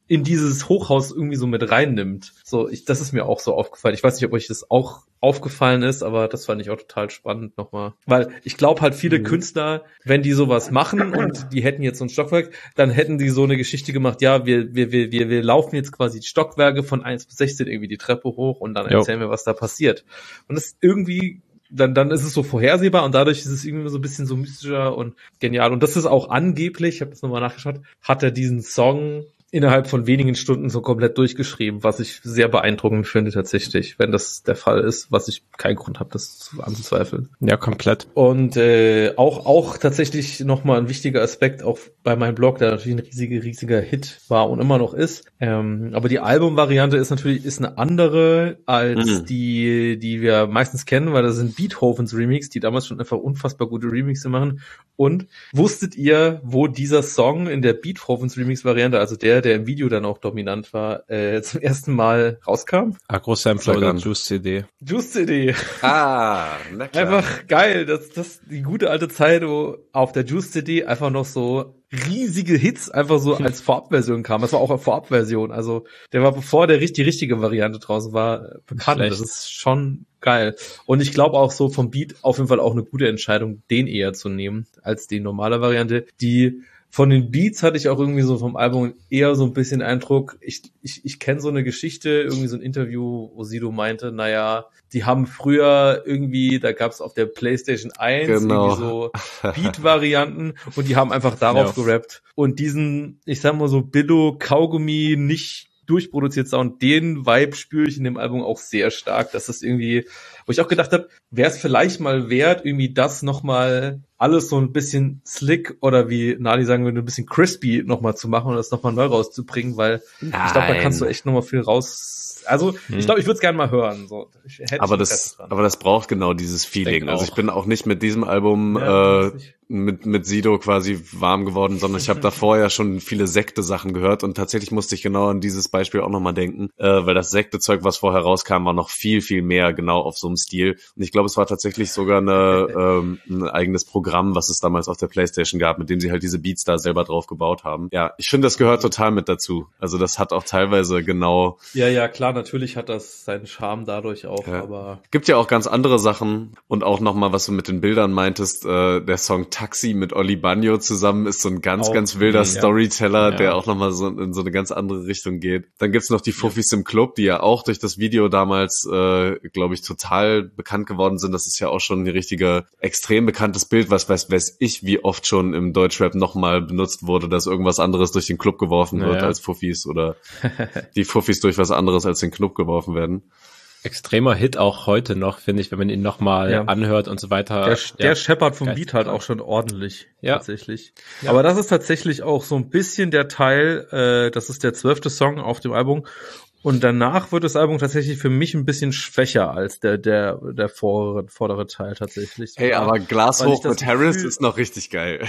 S4: in dieses Hochhaus irgendwie so mit reinnimmt. So, ich, das ist mir auch so aufgefallen. Ich weiß nicht, ob euch das auch aufgefallen ist, aber das fand ich auch total spannend nochmal. Weil ich glaube halt viele mhm. Künstler, wenn die sowas machen und die hätten jetzt so ein Stockwerk, dann hätten die so eine Geschichte gemacht, ja, wir, wir, wir, wir, wir laufen jetzt quasi die Stockwerke von eins bis sechzehn irgendwie die Treppe hoch und dann erzählen jo. wir, was da passiert. Und das ist irgendwie, dann, dann ist es so vorhersehbar und dadurch ist es irgendwie so ein bisschen so mystischer und genial. Und das ist auch angeblich, ich habe das nochmal nachgeschaut, hat er diesen Song innerhalb von wenigen Stunden so komplett durchgeschrieben, was ich sehr beeindruckend finde tatsächlich, wenn das der Fall ist, was ich keinen Grund habe, das zu, anzuzweifeln.
S2: Ja, komplett.
S4: Und äh, auch auch tatsächlich nochmal ein wichtiger Aspekt, auch bei meinem Blog, der natürlich ein riesiger, riesiger Hit war und immer noch ist. Ähm, aber die Albumvariante ist natürlich ist eine andere als mhm. die, die wir meistens kennen, weil das sind Beethovens Remix, die damals schon einfach unfassbar gute Remixe machen. Und wusstet ihr, wo dieser Song in der Beethovens Remix-Variante, also der, der im Video dann auch dominant war, äh, zum ersten Mal rauskam?
S2: Agro-Sampler oder Juice-C D?
S4: Juice-C D.
S3: Ah, na klar.
S4: Einfach geil, das das die gute alte Zeit, wo auf der Juice-C D einfach noch so riesige Hits einfach so als Vorabversion kamen. Das war auch eine Vorabversion, also der war, bevor der die richtige Variante draußen war, bekannt. Schlecht. Das ist schon geil. Und ich glaube auch so vom Beat auf jeden Fall auch eine gute Entscheidung, den eher zu nehmen, als die normale Variante, die von den Beats hatte ich auch irgendwie so vom Album eher so ein bisschen Eindruck, ich ich ich kenne so eine Geschichte, irgendwie so ein Interview, wo Sido meinte, naja, die haben früher irgendwie, da gab es auf der PlayStation eins genau. irgendwie so Beat-Varianten und die haben einfach darauf ja. gerappt. Und diesen, ich sag mal so, Billo-Kaugummi nicht durchproduziert Sound, den Vibe spüre ich in dem Album auch sehr stark, dass das irgendwie, wo ich auch gedacht habe, wäre es vielleicht mal wert, irgendwie das nochmal alles so ein bisschen slick oder wie Nali sagen würde, ein bisschen crispy nochmal zu machen und das nochmal neu rauszubringen, weil Nein. ich glaube, da kannst du echt nochmal viel raus. Also hm. ich glaube, ich würde es gerne mal hören. So, ich hätte
S3: aber das, aber das braucht genau dieses Feeling. Also ich bin auch nicht mit diesem Album ja, äh, mit mit Sido quasi warm geworden, sondern ich habe davor ja schon viele Sekte-Sachen gehört und tatsächlich musste ich genau an dieses Beispiel auch nochmal denken, äh, weil das Sekte-Zeug, was vorher rauskam, war noch viel, viel mehr genau auf so einem Stil. Und ich glaube, es war tatsächlich sogar eine, ähm, ein eigenes Programm, was es damals auf der PlayStation gab, mit dem sie halt diese Beats da selber drauf gebaut haben. Ja, ich finde, das gehört total mit dazu. Also das hat auch teilweise genau...
S4: Ja, ja, klar, natürlich hat das seinen Charme dadurch auch,
S3: ja.
S4: aber...
S3: Gibt ja auch ganz andere Sachen und auch nochmal, was du mit den Bildern meintest, äh, der Song Taxi mit Oli Bagno zusammen ist so ein ganz, auch, ganz wilder ja. Storyteller, ja. der auch nochmal so in so eine ganz andere Richtung geht. Dann gibt's noch die Fuffis ja. im Club, die ja auch durch das Video damals, äh, glaube ich, total bekannt geworden sind. Das ist ja auch schon ein richtiger, extrem bekanntes Bild, was weiß, weiß ich, wie oft schon im Deutschrap nochmal benutzt wurde, dass irgendwas anderes durch den Club geworfen wird naja. als Fuffis oder die Fuffis durch was anderes als den Club geworfen werden.
S2: Extremer Hit auch heute noch, finde ich, wenn man ihn nochmal ja. anhört und so weiter.
S4: Der, der ja, scheppert vom Beat halt auch schon ordentlich, ja. tatsächlich. Ja. Aber das ist tatsächlich auch so ein bisschen der Teil, äh, das ist der zwölfte Song auf dem Album. Und danach wird das Album tatsächlich für mich ein bisschen schwächer als der der der vordere, vordere Teil tatsächlich.
S3: Hey, aber Glas hoch mit Harris ist noch richtig geil.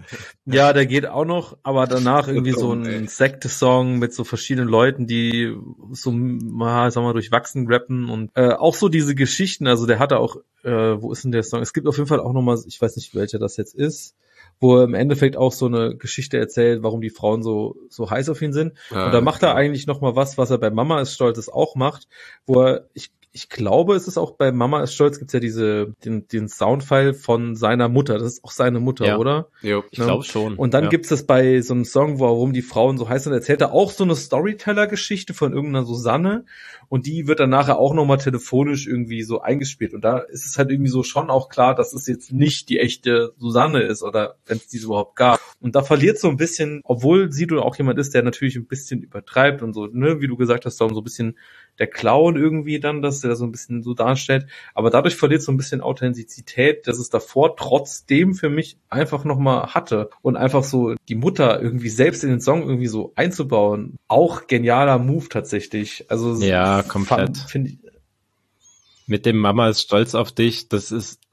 S4: Ja, der geht auch noch, aber danach irgendwie so ein Sekte-Song mit so verschiedenen Leuten, die so mal, sagen wir, durchwachsen rappen und äh, auch so diese Geschichten, also der hatte auch, äh, wo ist denn der Song? Es gibt auf jeden Fall auch nochmal, ich weiß nicht, welcher das jetzt ist, wo er im Endeffekt auch so eine Geschichte erzählt, warum die Frauen so so heiß auf ihn sind. Ja, und da macht er eigentlich noch mal was, was er bei Mama ist Stolz auch macht, wo er, ich ich glaube, es ist auch bei Mama ist Stolz, gibt's ja diese den den Soundfile von seiner Mutter. Das ist auch seine Mutter, ja. oder?
S2: Jo, ich ja. glaube schon.
S4: Und dann
S2: ja.
S4: gibt's das bei so einem Song, warum die Frauen so heiß sind, erzählt er auch so eine Storyteller-Geschichte von irgendeiner Susanne. Und die wird dann nachher auch nochmal telefonisch irgendwie so eingespielt. Und da ist es halt irgendwie so schon auch klar, dass es jetzt nicht die echte Susanne ist oder wenn es diese überhaupt gab. Und da verliert so ein bisschen, obwohl Sido auch jemand ist, der natürlich ein bisschen übertreibt und so, ne, wie du gesagt hast, so ein bisschen der Clown irgendwie dann, dass der so ein bisschen so darstellt. Aber dadurch verliert so ein bisschen Authentizität, dass es davor trotzdem für mich einfach nochmal hatte. Und einfach so die Mutter irgendwie selbst in den Song irgendwie so einzubauen. Auch genialer Move tatsächlich. Also
S2: ja, komplett.
S4: Finde ich.
S2: Mit dem Mama ist stolz auf dich, das ist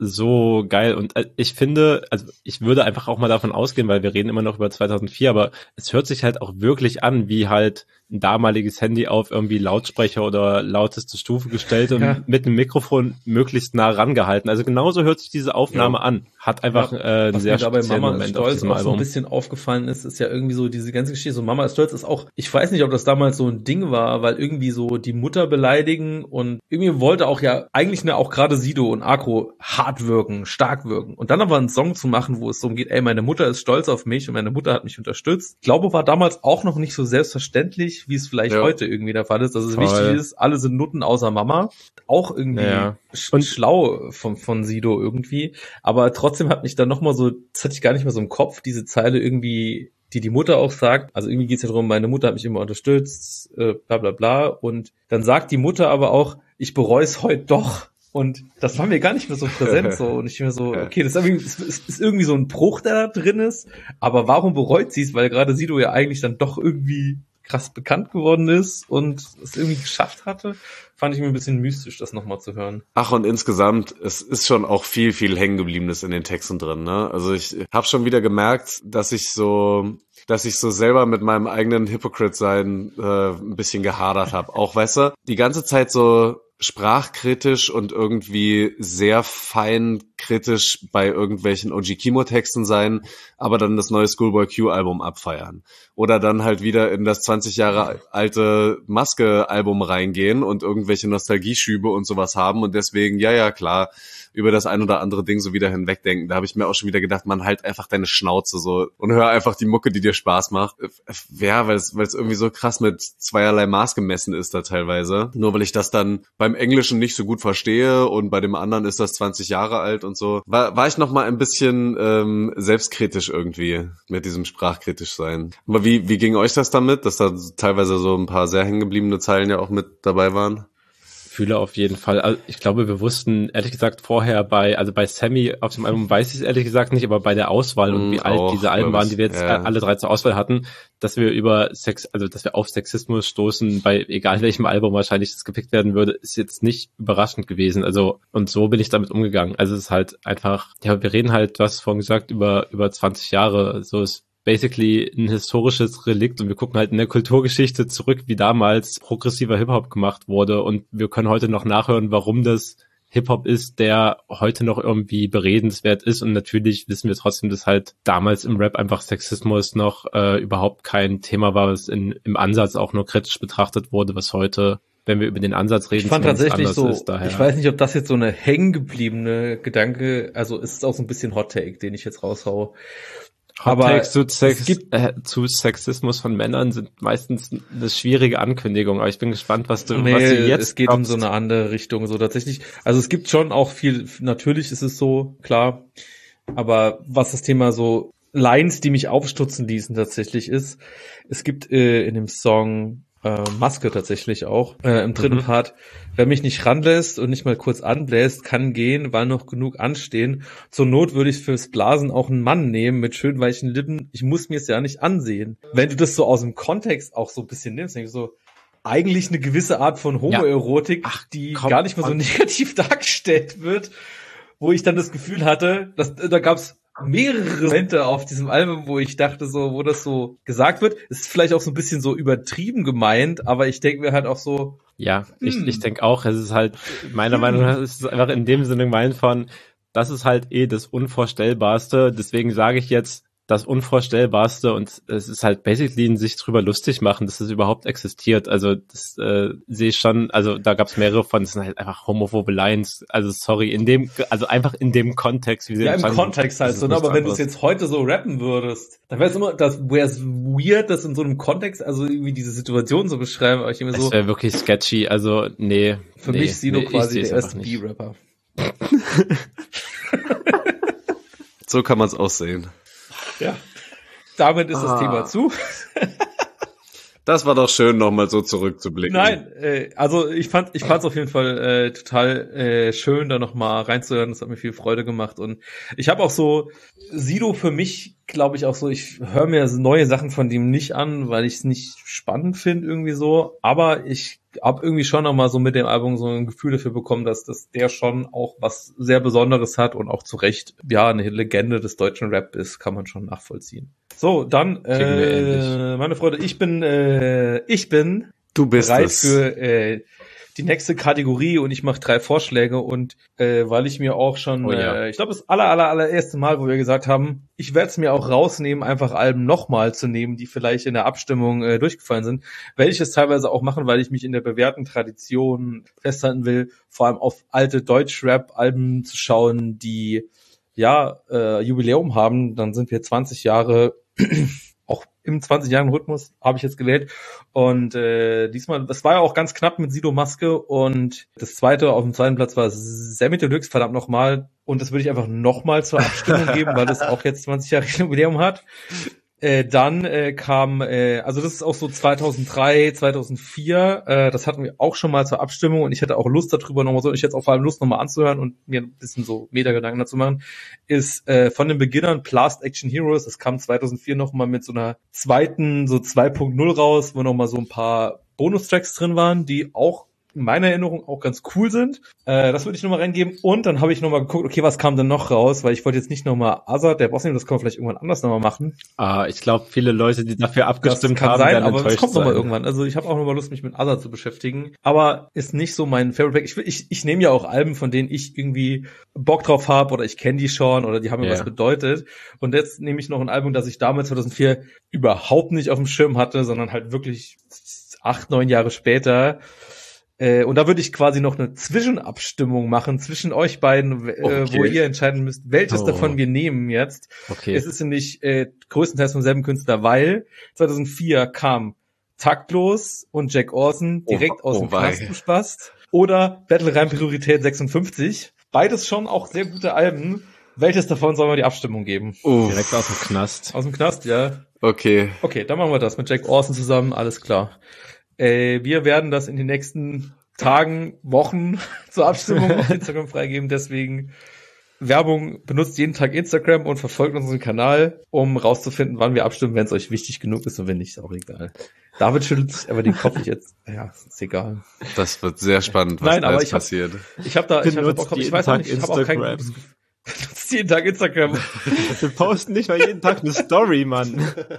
S2: so geil und äh, ich finde, also ich würde einfach auch mal davon ausgehen, weil wir reden immer noch über zweitausendvier, aber es hört sich halt auch wirklich an, wie halt ein damaliges Handy auf irgendwie Lautsprecher oder lauteste Stufe gestellt und ja. mit einem Mikrofon möglichst nah rangehalten. Also genauso hört sich diese Aufnahme ja. an. Hat einfach ja, äh, einen sehr speziellen
S4: Mama
S2: Moment
S4: Stolz
S2: auf diesem
S4: auch
S2: Album.
S4: So ein bisschen aufgefallen ist, ist ja irgendwie so diese ganze Geschichte. So Mama ist stolz ist auch, ich weiß nicht, ob das damals so ein Ding war, weil irgendwie so die Mutter beleidigen und irgendwie wollte auch ja eigentlich ne, auch gerade Sido und Akro hart wirken, stark wirken. Und dann aber einen Song zu machen, wo es darum geht, ey, meine Mutter ist stolz auf mich und meine Mutter hat mich unterstützt. Ich glaube, war damals auch noch nicht so selbstverständlich, wie es vielleicht ja. heute irgendwie der Fall ist, dass es Voll. wichtig ist, alle sind Nutten außer Mama. Auch irgendwie ja. sch- schlau von, von Sido irgendwie. Aber trotzdem hat mich dann nochmal so, das hatte ich gar nicht mehr so im Kopf, diese Zeile irgendwie, die die Mutter auch sagt. Also irgendwie geht's ja darum, meine Mutter hat mich immer unterstützt, äh, bla bla bla. Und dann sagt die Mutter aber auch, ich bereue es heute doch. Und das war mir gar nicht mehr so präsent so. Und ich mir so, okay, das ist irgendwie, das ist irgendwie so ein Bruch, der da drin ist. Aber warum bereut sie es? Weil gerade Sido ja eigentlich dann doch irgendwie krass bekannt geworden ist und es irgendwie geschafft hatte, fand ich mir ein bisschen mystisch, das nochmal zu hören.
S3: Ach, und insgesamt, es ist schon auch viel, viel Hängengebliebenes in den Texten drin, ne? Also ich habe schon wieder gemerkt, dass ich so, dass ich so selber mit meinem eigenen Hypocrite-Sein äh, ein bisschen gehadert habe. Auch, weißt du, die ganze Zeit so sprachkritisch und irgendwie sehr fein kritisch bei irgendwelchen O G Kimo-Texten sein, aber dann das neue Schoolboy Q-Album abfeiern. Oder dann halt wieder in das zwanzig Jahre alte Maske-Album reingehen und irgendwelche Nostalgieschübe und sowas haben und deswegen, ja, ja, klar, über das ein oder andere Ding so wieder hinwegdenken. Da habe ich mir auch schon wieder gedacht, man, halt einfach deine Schnauze so und hör einfach die Mucke, die dir Spaß macht. Ja, weil es weil es irgendwie so krass mit zweierlei Maß gemessen ist da teilweise. Nur weil ich das dann beim Englischen nicht so gut verstehe und bei dem anderen ist das zwanzig Jahre alt und so. War, war ich noch mal ein bisschen ähm, selbstkritisch irgendwie mit diesem sprachkritisch sein. Aber wie, wie ging euch das damit, dass da teilweise so ein paar sehr hängengebliebene Zeilen ja auch mit dabei waren?
S2: Fühle auf jeden Fall. Also ich glaube, wir wussten ehrlich gesagt vorher bei, also bei Sammy auf dem Album weiß ich es ehrlich gesagt nicht, aber bei der Auswahl mm, und wie alt diese Alben waren, die wir jetzt ja. alle drei zur Auswahl hatten, dass wir über Sex, also dass wir auf Sexismus stoßen, bei egal welchem Album wahrscheinlich das gepickt werden würde, ist jetzt nicht überraschend gewesen. Also und so bin ich damit umgegangen. Also es ist halt einfach, ja, wir reden halt, du hast vorhin gesagt, über über zwanzig Jahre, so ist basically ein historisches Relikt und wir gucken halt in der Kulturgeschichte zurück, wie damals progressiver Hip-Hop gemacht wurde und wir können heute noch nachhören, warum das Hip-Hop ist, der heute noch irgendwie beredenswert ist und natürlich wissen wir trotzdem, dass halt damals im Rap einfach Sexismus noch äh, überhaupt kein Thema war, was in, im Ansatz auch nur kritisch betrachtet wurde, was heute, wenn wir über den Ansatz reden,
S4: ich fand tatsächlich so,
S2: ist, daher.
S4: Ich weiß nicht, ob das jetzt so eine hängengebliebene Gedanke, also es ist auch so ein bisschen Hot Take, den ich jetzt raushaue.
S2: Aber zu, Sex, gibt, äh, zu Sexismus von Männern sind meistens eine schwierige Ankündigung, aber ich bin gespannt, was du,
S4: nee,
S2: was du jetzt
S4: es geht glaubst. um so eine andere Richtung, so tatsächlich. Also es gibt schon auch viel, natürlich ist es so, klar, aber was das Thema so Lines, die mich aufstutzen ließen tatsächlich ist, es gibt äh, in dem Song äh, Maske tatsächlich auch, äh, im dritten mhm. Part, wer mich nicht ranlässt und nicht mal kurz anbläst, kann gehen, weil noch genug anstehen. Zur Not würde ich fürs Blasen auch einen Mann nehmen mit schön weichen Lippen. Ich muss mir es ja nicht ansehen. Wenn du das so aus dem Kontext auch so ein bisschen nimmst, denkst du so, eigentlich eine gewisse Art von Homoerotik, ja. Ach, die komm, gar nicht mehr so negativ dargestellt wird, wo ich dann das Gefühl hatte, dass da gab's mehrere Momente auf diesem Album, wo ich dachte so, wo das so gesagt wird, ist vielleicht auch so ein bisschen so übertrieben gemeint, aber ich denke mir halt auch so,
S2: ja, hm. ich, ich denke auch, es ist halt, meiner hm. Meinung nach ist es einfach in dem Sinne gemeint von, das ist halt eh das Unvorstellbarste, deswegen sage ich jetzt das Unvorstellbarste und es ist halt basically in sich drüber lustig machen, dass es überhaupt existiert. Also das äh, sehe ich schon, also da gab es mehrere von, das sind halt einfach homophobe Lines, also sorry, in dem, also einfach in dem Kontext. Wie sie
S4: ja, im Kontext halt so, ne? Aber wenn du es jetzt heute so rappen würdest, dann wäre es immer, das wäre es weird, das in so einem Kontext, also irgendwie diese Situation so beschreiben, aber ich immer so.
S2: Das wäre wirklich sketchy, also nee.
S4: Für
S2: nee,
S4: mich ist Sido
S2: nee,
S4: quasi der erste B-Rapper.
S3: So kann man es aussehen.
S4: Ja, damit ist ah. das Thema zu.
S3: Das war doch schön, nochmal so zurückzublicken.
S4: Nein, äh, also ich fand ich fand's auf jeden Fall äh, total äh, schön, da nochmal reinzuhören. Das hat mir viel Freude gemacht. Und ich habe auch so, Sido für mich, glaube ich, auch so, ich höre mir neue Sachen von dem nicht an, weil ich es nicht spannend finde irgendwie so. Aber ich habe irgendwie schon nochmal so mit dem Album so ein Gefühl dafür bekommen, dass, dass der schon auch was sehr Besonderes hat und auch zu Recht, ja, eine Legende des deutschen Rap ist, kann man schon nachvollziehen. So, dann, äh, meine Freunde, ich bin, äh, ich bin
S3: du bist
S4: bereit
S3: es.
S4: für äh, die nächste Kategorie und ich mache drei Vorschläge und äh, weil ich mir auch schon,
S2: oh, ja.
S4: äh, ich glaube, das aller, aller, allererste Mal, wo wir gesagt haben, ich werde es mir auch rausnehmen, einfach Alben nochmal zu nehmen, die vielleicht in der Abstimmung äh, durchgefallen sind, werde ich es teilweise auch machen, weil ich mich in der bewährten Tradition festhalten will, vor allem auf alte Deutsch-Rap-Alben zu schauen, die ja äh, Jubiläum haben. Dann sind wir zwanzig Jahre auch im zwanzig-Jahren-Rhythmus habe ich jetzt gewählt. Und äh, diesmal, das war ja auch ganz knapp mit Sido Maske. Und das zweite auf dem zweiten Platz war Sammy Deluxe, verdammt nochmal. Und das würde ich einfach nochmal zur Abstimmung geben, weil das auch jetzt zwanzig Jahre Jubiläum hat. Äh, dann äh, kam, äh, also das ist auch so zweitausenddrei, zweitausendvier, äh, das hatten wir auch schon mal zur Abstimmung und ich hatte auch Lust darüber nochmal so, ich hätte auch vor allem Lust nochmal anzuhören und mir ein bisschen so Meta-Gedanken dazu machen, ist äh, von den Beginnern Blast Action Heroes, das kam zweitausendvier nochmal mit so einer zweiten, so zwei Punkt null raus, wo nochmal so ein paar Bonustracks drin waren, die auch in meiner Erinnerung auch ganz cool sind. Äh, das würde ich nochmal reingeben. Und dann habe ich nochmal geguckt, okay, was kam denn noch raus? Weil ich wollte jetzt nicht nochmal Azad, der Boss nehmen, das können wir vielleicht irgendwann anders nochmal machen.
S2: Ah, ich glaube, viele Leute, die dafür abgestimmt
S4: das kann
S2: haben,
S4: sein,
S2: werden
S4: aber
S2: enttäuscht
S4: das kommt
S2: sein.
S4: nochmal irgendwann. Also ich habe auch nochmal Lust, mich mit Azad zu beschäftigen. Aber ist nicht so mein Favorite Pack. Ich, ich, ich nehme ja auch Alben, von denen ich irgendwie Bock drauf habe oder ich kenne die schon oder die haben mir
S2: Yeah.
S4: was bedeutet. Und jetzt nehme ich noch ein Album, das ich damals zweitausendvier überhaupt nicht auf dem Schirm hatte, sondern halt wirklich acht, neun Jahre später. Äh, und da würde ich quasi noch eine Zwischenabstimmung machen zwischen euch beiden, äh,
S3: Okay.
S4: wo ihr entscheiden müsst, welches
S2: Oh.
S4: davon wir nehmen jetzt.
S2: Okay.
S4: Es ist nämlich äh, größtenteils vom selben Künstler, weil zweitausendvier kam Taktlos und Jack Orson direkt
S3: Oh,
S4: aus
S3: oh
S4: dem
S3: wei.
S4: Knast gespasst. Oder Battle Rhyme Priorität sechsundfünfzig. Beides schon auch sehr gute Alben. Welches davon sollen wir die Abstimmung geben?
S3: Uff,
S2: Direkt aus dem Knast.
S4: Aus dem Knast, ja.
S3: okay.
S4: Okay, dann machen wir das mit Jack Orson zusammen, alles klar. Äh, wir werden das in den nächsten Tagen, Wochen zur Abstimmung auf Instagram freigeben, deswegen Werbung, benutzt jeden Tag Instagram und verfolgt unseren Kanal, um rauszufinden, wann wir abstimmen, wenn es euch wichtig genug ist und wenn nicht, ist auch egal. David schüttelt sich aber den Kopf, ich jetzt, ja, ist egal.
S3: Das wird sehr spannend, was
S4: Nein, aber
S3: alles
S4: ich hab-
S3: passiert.
S4: Ich habe da, ich habe
S2: Benutzt
S4: Bock drauf, ich
S2: jeden
S4: weiß auch
S2: Tag
S4: nicht, ich habe auch kein
S2: Instagram.
S4: gutes Gefühl. Benutzt jeden Tag Instagram.
S2: Wir posten nicht mal jeden Tag eine Story, Mann.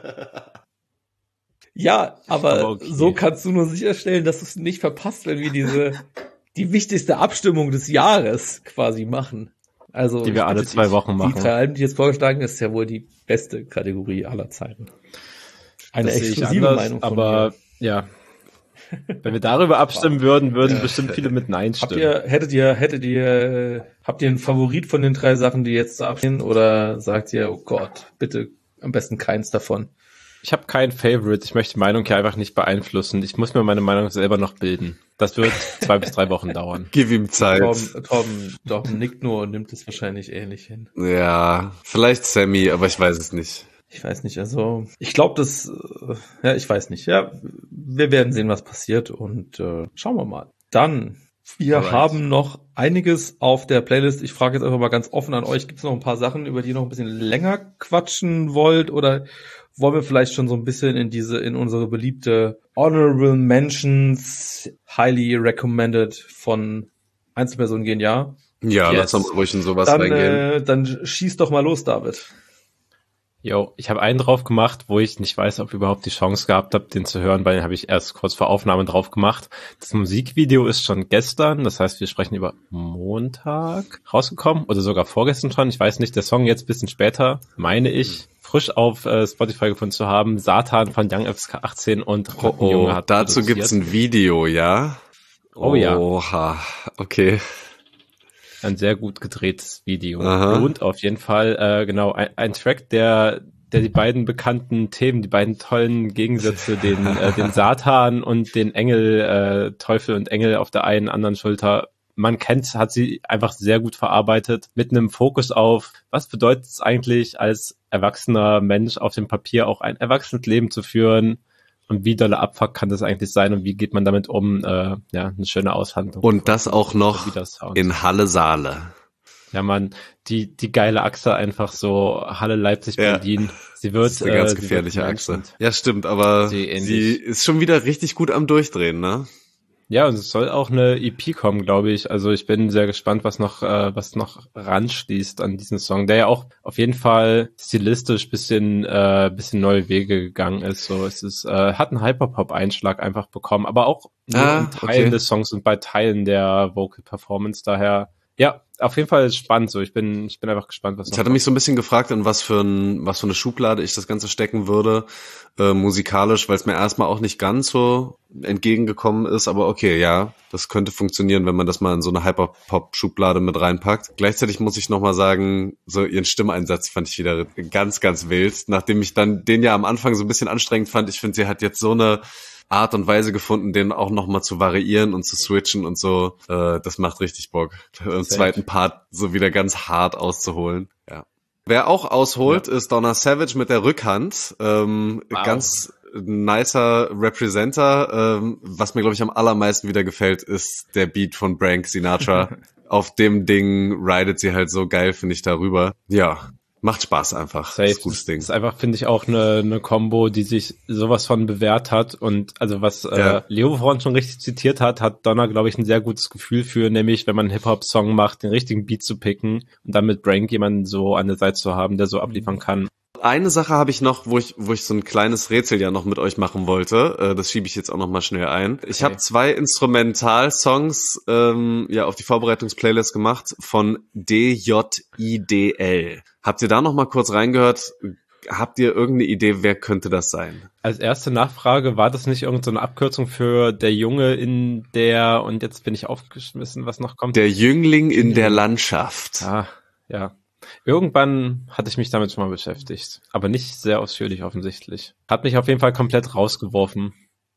S4: Ja, aber,
S2: Aber okay.
S4: so kannst du nur sicherstellen, dass du es nicht verpasst, wenn wir diese, die wichtigste Abstimmung des Jahres quasi machen. Also,
S2: Die wir
S4: ich
S2: alle
S4: bitte
S2: zwei
S4: dich,
S2: Wochen machen.
S4: Die drei Alben, die jetzt vorgeschlagen ist, ist ja wohl die beste Kategorie aller Zeiten. Eine
S2: Das sehe ich
S4: exklusive
S2: anders,
S4: Meinung von
S2: aber
S4: mir.
S2: ja. Wenn wir darüber abstimmen würden, würden
S4: Ja.
S2: bestimmt viele mit Nein
S4: Habt
S2: stimmen.
S4: ihr, hättet ihr, hättet ihr, äh, habt ihr einen Favorit von den drei Sachen, die jetzt so abstehen, oder sagt ihr, oh Gott, bitte am besten keins davon?
S2: Ich habe kein Favorite. Ich möchte die Meinung hier einfach nicht beeinflussen. Ich muss mir meine Meinung selber noch bilden. Das wird zwei bis drei Wochen dauern.
S3: Gib ihm Zeit.
S4: Torben, Torben, Torben nickt nur und nimmt es wahrscheinlich ähnlich hin.
S3: Ja, vielleicht Sammy, aber ich weiß es nicht.
S4: Ich weiß nicht, also ich glaube, das, äh, ja, ich weiß nicht. Ja, wir werden sehen, was passiert und äh, schauen wir mal. Dann, wir
S2: Alright.
S4: haben noch einiges auf der Playlist. Ich frage jetzt einfach mal ganz offen an euch, gibt es noch ein paar Sachen, über die ihr noch ein bisschen länger quatschen wollt oder wollen wir vielleicht schon so ein bisschen in diese, in unsere beliebte Honorable Mentions, highly recommended von Einzelpersonen gehen, ja?
S3: Ja,
S2: Yes.
S3: lass doch mal ruhig in sowas
S4: Dann,
S3: reingehen.
S4: äh, dann schieß doch mal los, David.
S2: Jo, ich habe einen drauf gemacht, wo ich nicht weiß, ob ich überhaupt die Chance gehabt habe, den zu hören, weil den habe ich erst kurz vor Aufnahme drauf gemacht. Das Musikvideo ist schon gestern, das heißt, wir sprechen über Montag rausgekommen oder sogar vorgestern schon. Ich weiß nicht, der Song jetzt ein bisschen später, meine ich, frisch auf äh, Spotify gefunden zu haben. Satan von Young F S K achtzehn und
S3: Oh,
S2: Junge
S3: oh,
S2: hat
S3: dazu
S2: produziert.
S3: gibt's ein Video, ja?
S2: Oh ja.
S3: Oha, okay.
S2: Ein sehr gut gedrehtes Video.
S3: Aha.
S2: Und auf jeden Fall, äh, genau, ein, ein Track, der der die beiden bekannten Themen, die beiden tollen Gegensätze, den äh, den Satan und den Engel, äh, Teufel und Engel auf der einen anderen Schulter, man kennt, hat sie einfach sehr gut verarbeitet, mit einem Fokus auf, was bedeutet es eigentlich, als erwachsener Mensch auf dem Papier auch ein erwachsenes Leben zu führen, und wie dolle Abfuck kann das eigentlich sein und wie geht man damit um? Äh, ja, eine schöne Aushandlung.
S3: Und das auch noch in Halle Saale.
S2: Ja, man, die die geile Achse einfach so Halle Leipzig Berlin. Ja. Sie wird
S3: das ist eine ganz
S2: äh,
S3: gefährliche Achse. Ja, stimmt, aber sie, sie ist schon wieder richtig gut am Durchdrehen, ne?
S2: Ja, und es soll auch eine E P kommen, glaube ich. Also ich bin sehr gespannt, was noch äh, was noch ranschließt an diesen Song, der ja auch auf jeden Fall stilistisch bisschen äh, bisschen neue Wege gegangen ist. So, es ist äh, hat einen Hyperpop-Einschlag einfach bekommen, aber auch nur
S3: ah,
S2: in Teilen
S3: okay.
S2: des Songs und bei Teilen der Vocal Performance. Daher ja, auf jeden Fall ist spannend. So, ich bin ich bin einfach gespannt, was noch
S3: Ich hatte
S2: kommt.
S3: mich so ein bisschen gefragt, in was für ein was für eine Schublade ich das Ganze stecken würde, äh, musikalisch, weil es mir erstmal auch nicht ganz so entgegengekommen ist, aber okay, ja, das könnte funktionieren, wenn man das mal in so eine Hyperpop-Schublade mit reinpackt. Gleichzeitig muss ich nochmal sagen, so ihren Stimmeinsatz fand ich wieder ganz, ganz wild, nachdem ich dann den ja am Anfang so ein bisschen anstrengend fand. Ich finde, sie hat jetzt so eine Art und Weise gefunden, den auch nochmal zu variieren und zu switchen und so. Äh, das macht richtig Bock. Im zweiten Part so wieder ganz hart auszuholen. Ja. Wer auch ausholt, ja. ist Donna Savage mit der Rückhand. Ähm, wow. Ganz nicer Representer. Ähm, was mir, glaube ich, am allermeisten wieder gefällt, ist der Beat von Frank Sinatra. Auf dem Ding ridet sie halt so geil, finde ich, darüber. Ja. Macht Spaß einfach.
S2: Safe. Das ist ein gutes Ding. Das ist einfach, finde ich, auch eine, eine Combo, die sich sowas von bewährt hat. Und also was ja. äh, Leo vorhin schon richtig zitiert hat, hat Donna, glaube ich, ein sehr gutes Gefühl für, nämlich wenn man einen Hip-Hop-Song macht, den richtigen Beat zu picken und dann mit Brank jemanden so an der Seite zu haben, der so abliefern kann.
S3: Eine Sache habe ich noch, wo ich wo ich so ein kleines Rätsel ja noch mit euch machen wollte. Äh, das schiebe ich jetzt auch noch mal schnell ein. Ich okay. habe zwei Instrumental-Songs ähm, ja auf die Vorbereitungsplaylist gemacht von D J I D L. Habt ihr da noch mal kurz reingehört? Habt ihr irgendeine Idee, wer könnte das sein?
S2: Als erste Nachfrage, war das nicht irgendeine so Abkürzung für der Junge in der, und jetzt bin ich aufgeschmissen, was noch kommt?
S3: Der Jüngling in der Landschaft.
S2: Ah, ja. Irgendwann hatte ich mich damit schon mal beschäftigt, aber nicht sehr ausführlich offensichtlich. Hat mich auf jeden Fall komplett rausgeworfen.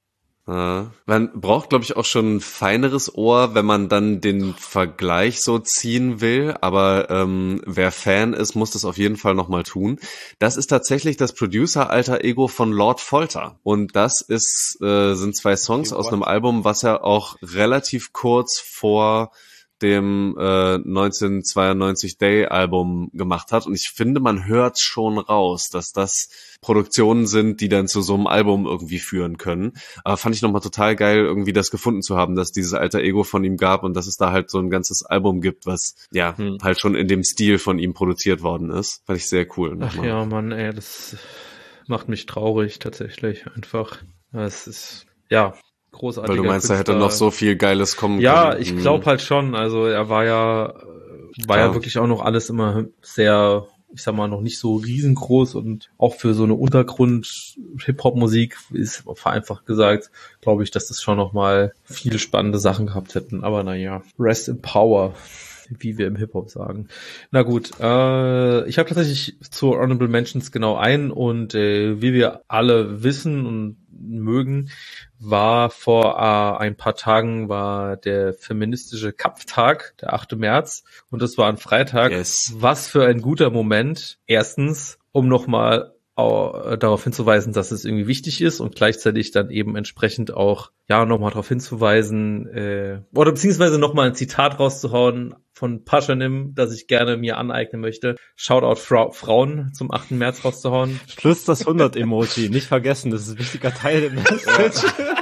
S3: Ja. Man braucht, glaube ich, auch schon ein feineres Ohr, wenn man dann den Vergleich so ziehen will, aber ähm, wer Fan ist, muss das auf jeden Fall nochmal tun. Das ist tatsächlich das Producer-Alter-Ego von Lord Folter und das ist äh, sind zwei Songs aus einem Album, was er auch relativ kurz vor dem äh, neunzehnhundertzweiundneunzig Day-Album gemacht hat. Und ich finde, man hört schon raus, dass das Produktionen sind, die dann zu so einem Album irgendwie führen können. Aber fand ich nochmal total geil, irgendwie das gefunden zu haben, dass dieses alter Ego von ihm gab und dass es da halt so ein ganzes Album gibt, was ja hm. halt schon in dem Stil von ihm produziert worden ist. Fand ich sehr cool.
S4: Ach ja, Mann, ey, das macht mich traurig tatsächlich einfach. Es ist, ja... großartiger
S3: Weil du meinst,
S4: Künstler.
S3: da hätte noch so viel Geiles kommen
S4: ja,
S3: können.
S4: Ja, ich glaube halt schon. Also er war ja, war ja. ja wirklich auch noch alles immer sehr, ich sag mal, noch nicht so riesengroß und auch für so eine Untergrund-Hip-Hop-Musik ist vereinfacht gesagt, glaube ich, dass das schon noch mal viele spannende Sachen gehabt hätten. Aber naja, rest in power, wie wir im Hip-Hop sagen. Na gut, äh, ich habe tatsächlich zu Honorable Mentions genau ein und äh, wie wir alle wissen und mögen, war vor äh, ein paar Tagen war der feministische Kampftag, der achte März, und das war ein Freitag.
S3: Yes.
S4: Was für ein guter Moment. Erstens, um nochmal äh, darauf hinzuweisen, dass es irgendwie wichtig ist und gleichzeitig dann eben entsprechend auch, ja, nochmal darauf hinzuweisen, äh, oder beziehungsweise nochmal ein Zitat rauszuhauen von Paschanim, das ich gerne mir aneignen möchte. Shoutout Fra- Frauen zum achten März rauszuhauen.
S2: Plus das hundert-Emoji, nicht vergessen, das ist ein wichtiger Teil der Message.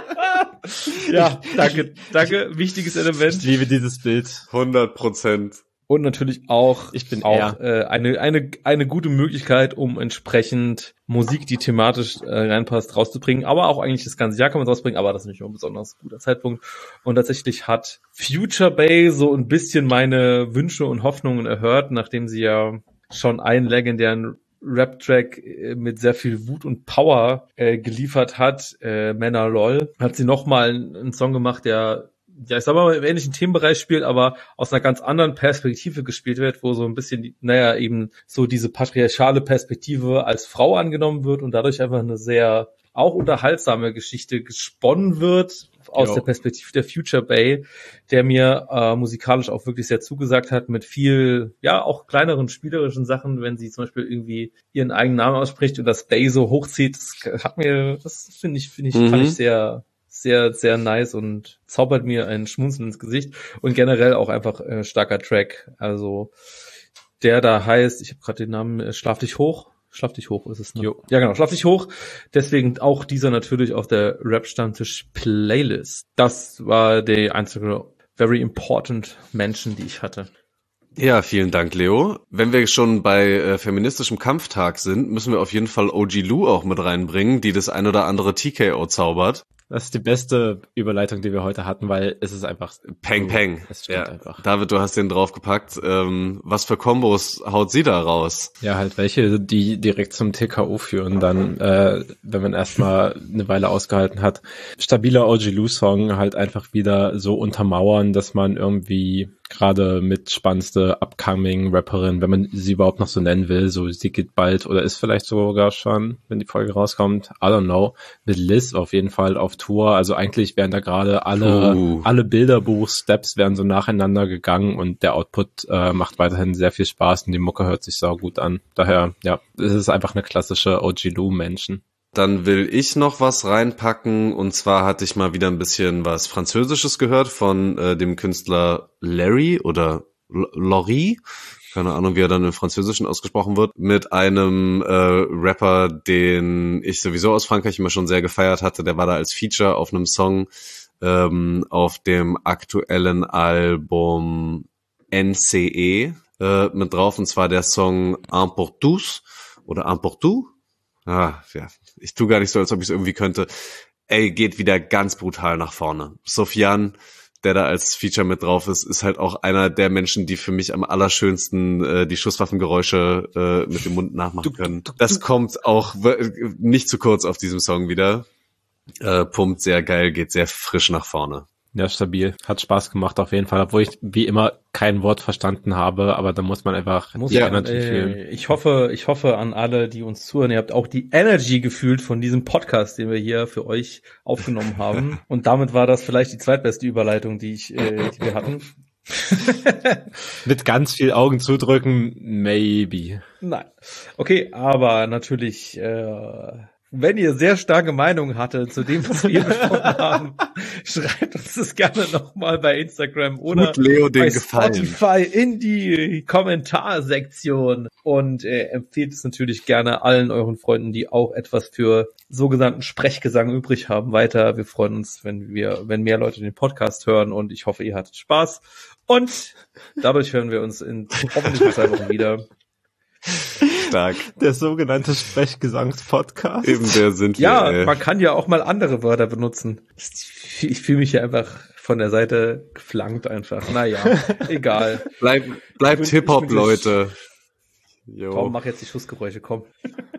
S4: Ja, danke, danke, wichtiges Element.
S2: Ich liebe dieses Bild.
S3: hundert Prozent.
S4: Und natürlich auch,
S2: ich bin
S4: auch äh, eine eine eine gute Möglichkeit, um entsprechend Musik, die thematisch äh, reinpasst, rauszubringen. Aber auch eigentlich das ganze Jahr kann man rausbringen, aber das ist nicht nur ein besonders guter Zeitpunkt. Und tatsächlich hat Future Bay so ein bisschen meine Wünsche und Hoffnungen erhört, nachdem sie ja schon einen legendären Rap-Track mit sehr viel Wut und Power äh, geliefert hat, äh, Männer LOL, hat sie nochmal einen Song gemacht, der, ja, ich sag mal, im ähnlichen Themenbereich spielt, aber aus einer ganz anderen Perspektive gespielt wird, wo so ein bisschen, naja, eben so diese patriarchale Perspektive als Frau angenommen wird und dadurch einfach eine sehr auch unterhaltsame Geschichte gesponnen wird, aus
S2: jo.
S4: der Perspektive der Future Bay, der mir äh, musikalisch auch wirklich sehr zugesagt hat, mit viel, ja, auch kleineren spielerischen Sachen, wenn sie zum Beispiel irgendwie ihren eigenen Namen ausspricht und das Bay so hochzieht, das hat mir, das finde ich, finde ich,
S3: Mhm.
S4: fand ich sehr, sehr, sehr nice und zaubert mir ein Schmunzeln ins Gesicht und generell auch einfach äh, starker Track, also der da heißt, ich habe gerade den Namen, äh, Schlaf dich hoch, Schlaf dich hoch ist es, ne?
S2: Jo.
S4: Ja, genau, Schlaf dich hoch. Deswegen auch dieser natürlich auf der Rap-Stammtisch-Playlist. Das war die einzige very important Mention, die ich hatte.
S3: Ja, vielen Dank, Leo. Wenn wir schon bei äh, feministischem Kampftag sind, müssen wir auf jeden Fall O G Lou auch mit reinbringen, die das ein oder andere T K O zaubert.
S2: Das ist die beste Überleitung, die wir heute hatten, weil es ist einfach
S3: Peng, peng.
S2: Es stimmt
S3: Ja.
S2: einfach.
S3: David, du hast den draufgepackt. Ähm, was für Kombos haut sie da raus?
S2: Ja, halt welche, die direkt zum T K O führen, dann, äh, wenn man erstmal eine Weile ausgehalten hat. Stabiler O G Lou-Song halt einfach wieder so untermauern, dass man irgendwie gerade mit spannendste upcoming Rapperin, wenn man sie überhaupt noch so nennen will, so sie geht bald oder ist vielleicht sogar schon, wenn die Folge rauskommt, I don't know, mit Liz auf jeden Fall auf Tour, also eigentlich wären da gerade alle
S3: Uh.
S2: alle Bilderbuch-Steps wären so nacheinander gegangen und der Output äh, macht weiterhin sehr viel Spaß und die Mucke hört sich sau gut an. Daher, ja, es ist einfach eine klassische O G Lou-Menschen.
S3: Dann will ich noch was reinpacken, und zwar hatte ich mal wieder ein bisschen was Französisches gehört von äh, dem Künstler Larry oder L- Laurie, keine Ahnung, wie er dann im Französischen ausgesprochen wird, mit einem äh, Rapper, den ich sowieso aus Frankreich immer schon sehr gefeiert hatte. Der war da als Feature auf einem Song ähm, auf dem aktuellen Album N C E äh, mit drauf, und zwar der Song Un pour tous oder Un pour tout. Ah, ja, ich tu gar nicht so, als ob ich es irgendwie könnte. Ey, geht wieder ganz brutal nach vorne. Sofian, der da als Feature mit drauf ist, ist halt auch einer der Menschen, die für mich am allerschönsten äh, die Schusswaffengeräusche äh, mit dem Mund nachmachen können. Das kommt auch w- nicht zu kurz auf diesem Song wieder. Äh, pumpt sehr geil, geht sehr frisch nach vorne.
S2: Ja, stabil. Hat Spaß gemacht auf jeden Fall, obwohl ich wie immer kein Wort verstanden habe, aber da muss man einfach
S4: Muss
S2: die
S4: ja,
S2: Energy
S4: äh,
S2: fühlen.
S4: ich hoffe, ich hoffe an alle, die uns zuhören, ihr habt auch die Energy gefühlt von diesem Podcast, den wir hier für euch aufgenommen haben. Und damit war das vielleicht die zweitbeste Überleitung, die ich, äh, die wir hatten.
S2: Mit ganz viel Augen zudrücken, maybe.
S4: Nein. Okay, aber natürlich, äh, wenn ihr sehr starke Meinungen hattet zu dem, was wir besprochen haben, schreibt uns das gerne nochmal bei Instagram oder
S3: Tut Leo den
S4: bei
S3: Gefallen.
S4: Spotify in die Kommentarsektion und äh, empfehlt es natürlich gerne allen euren Freunden, die auch etwas für sogenannten Sprechgesang übrig haben, weiter. Wir freuen uns, wenn wir, wenn mehr Leute den Podcast hören, und ich hoffe, ihr hattet Spaß, und dadurch hören wir uns in hoffentlich in zwei Wochen wieder.
S3: Stark.
S2: Der sogenannte Sprechgesangspodcast.
S3: Eben der sind wir.
S4: Ja,
S3: ey.
S4: man kann ja auch mal andere Wörter benutzen. Ich, ich fühle mich hier einfach von der Seite geflankt einfach. Naja, egal.
S3: Bleib, bleibt
S4: Ich bin-
S3: Hip-Hop,
S4: ich bin-
S3: Leute. Jo.
S4: Komm, mach jetzt die Schussgeräusche, komm.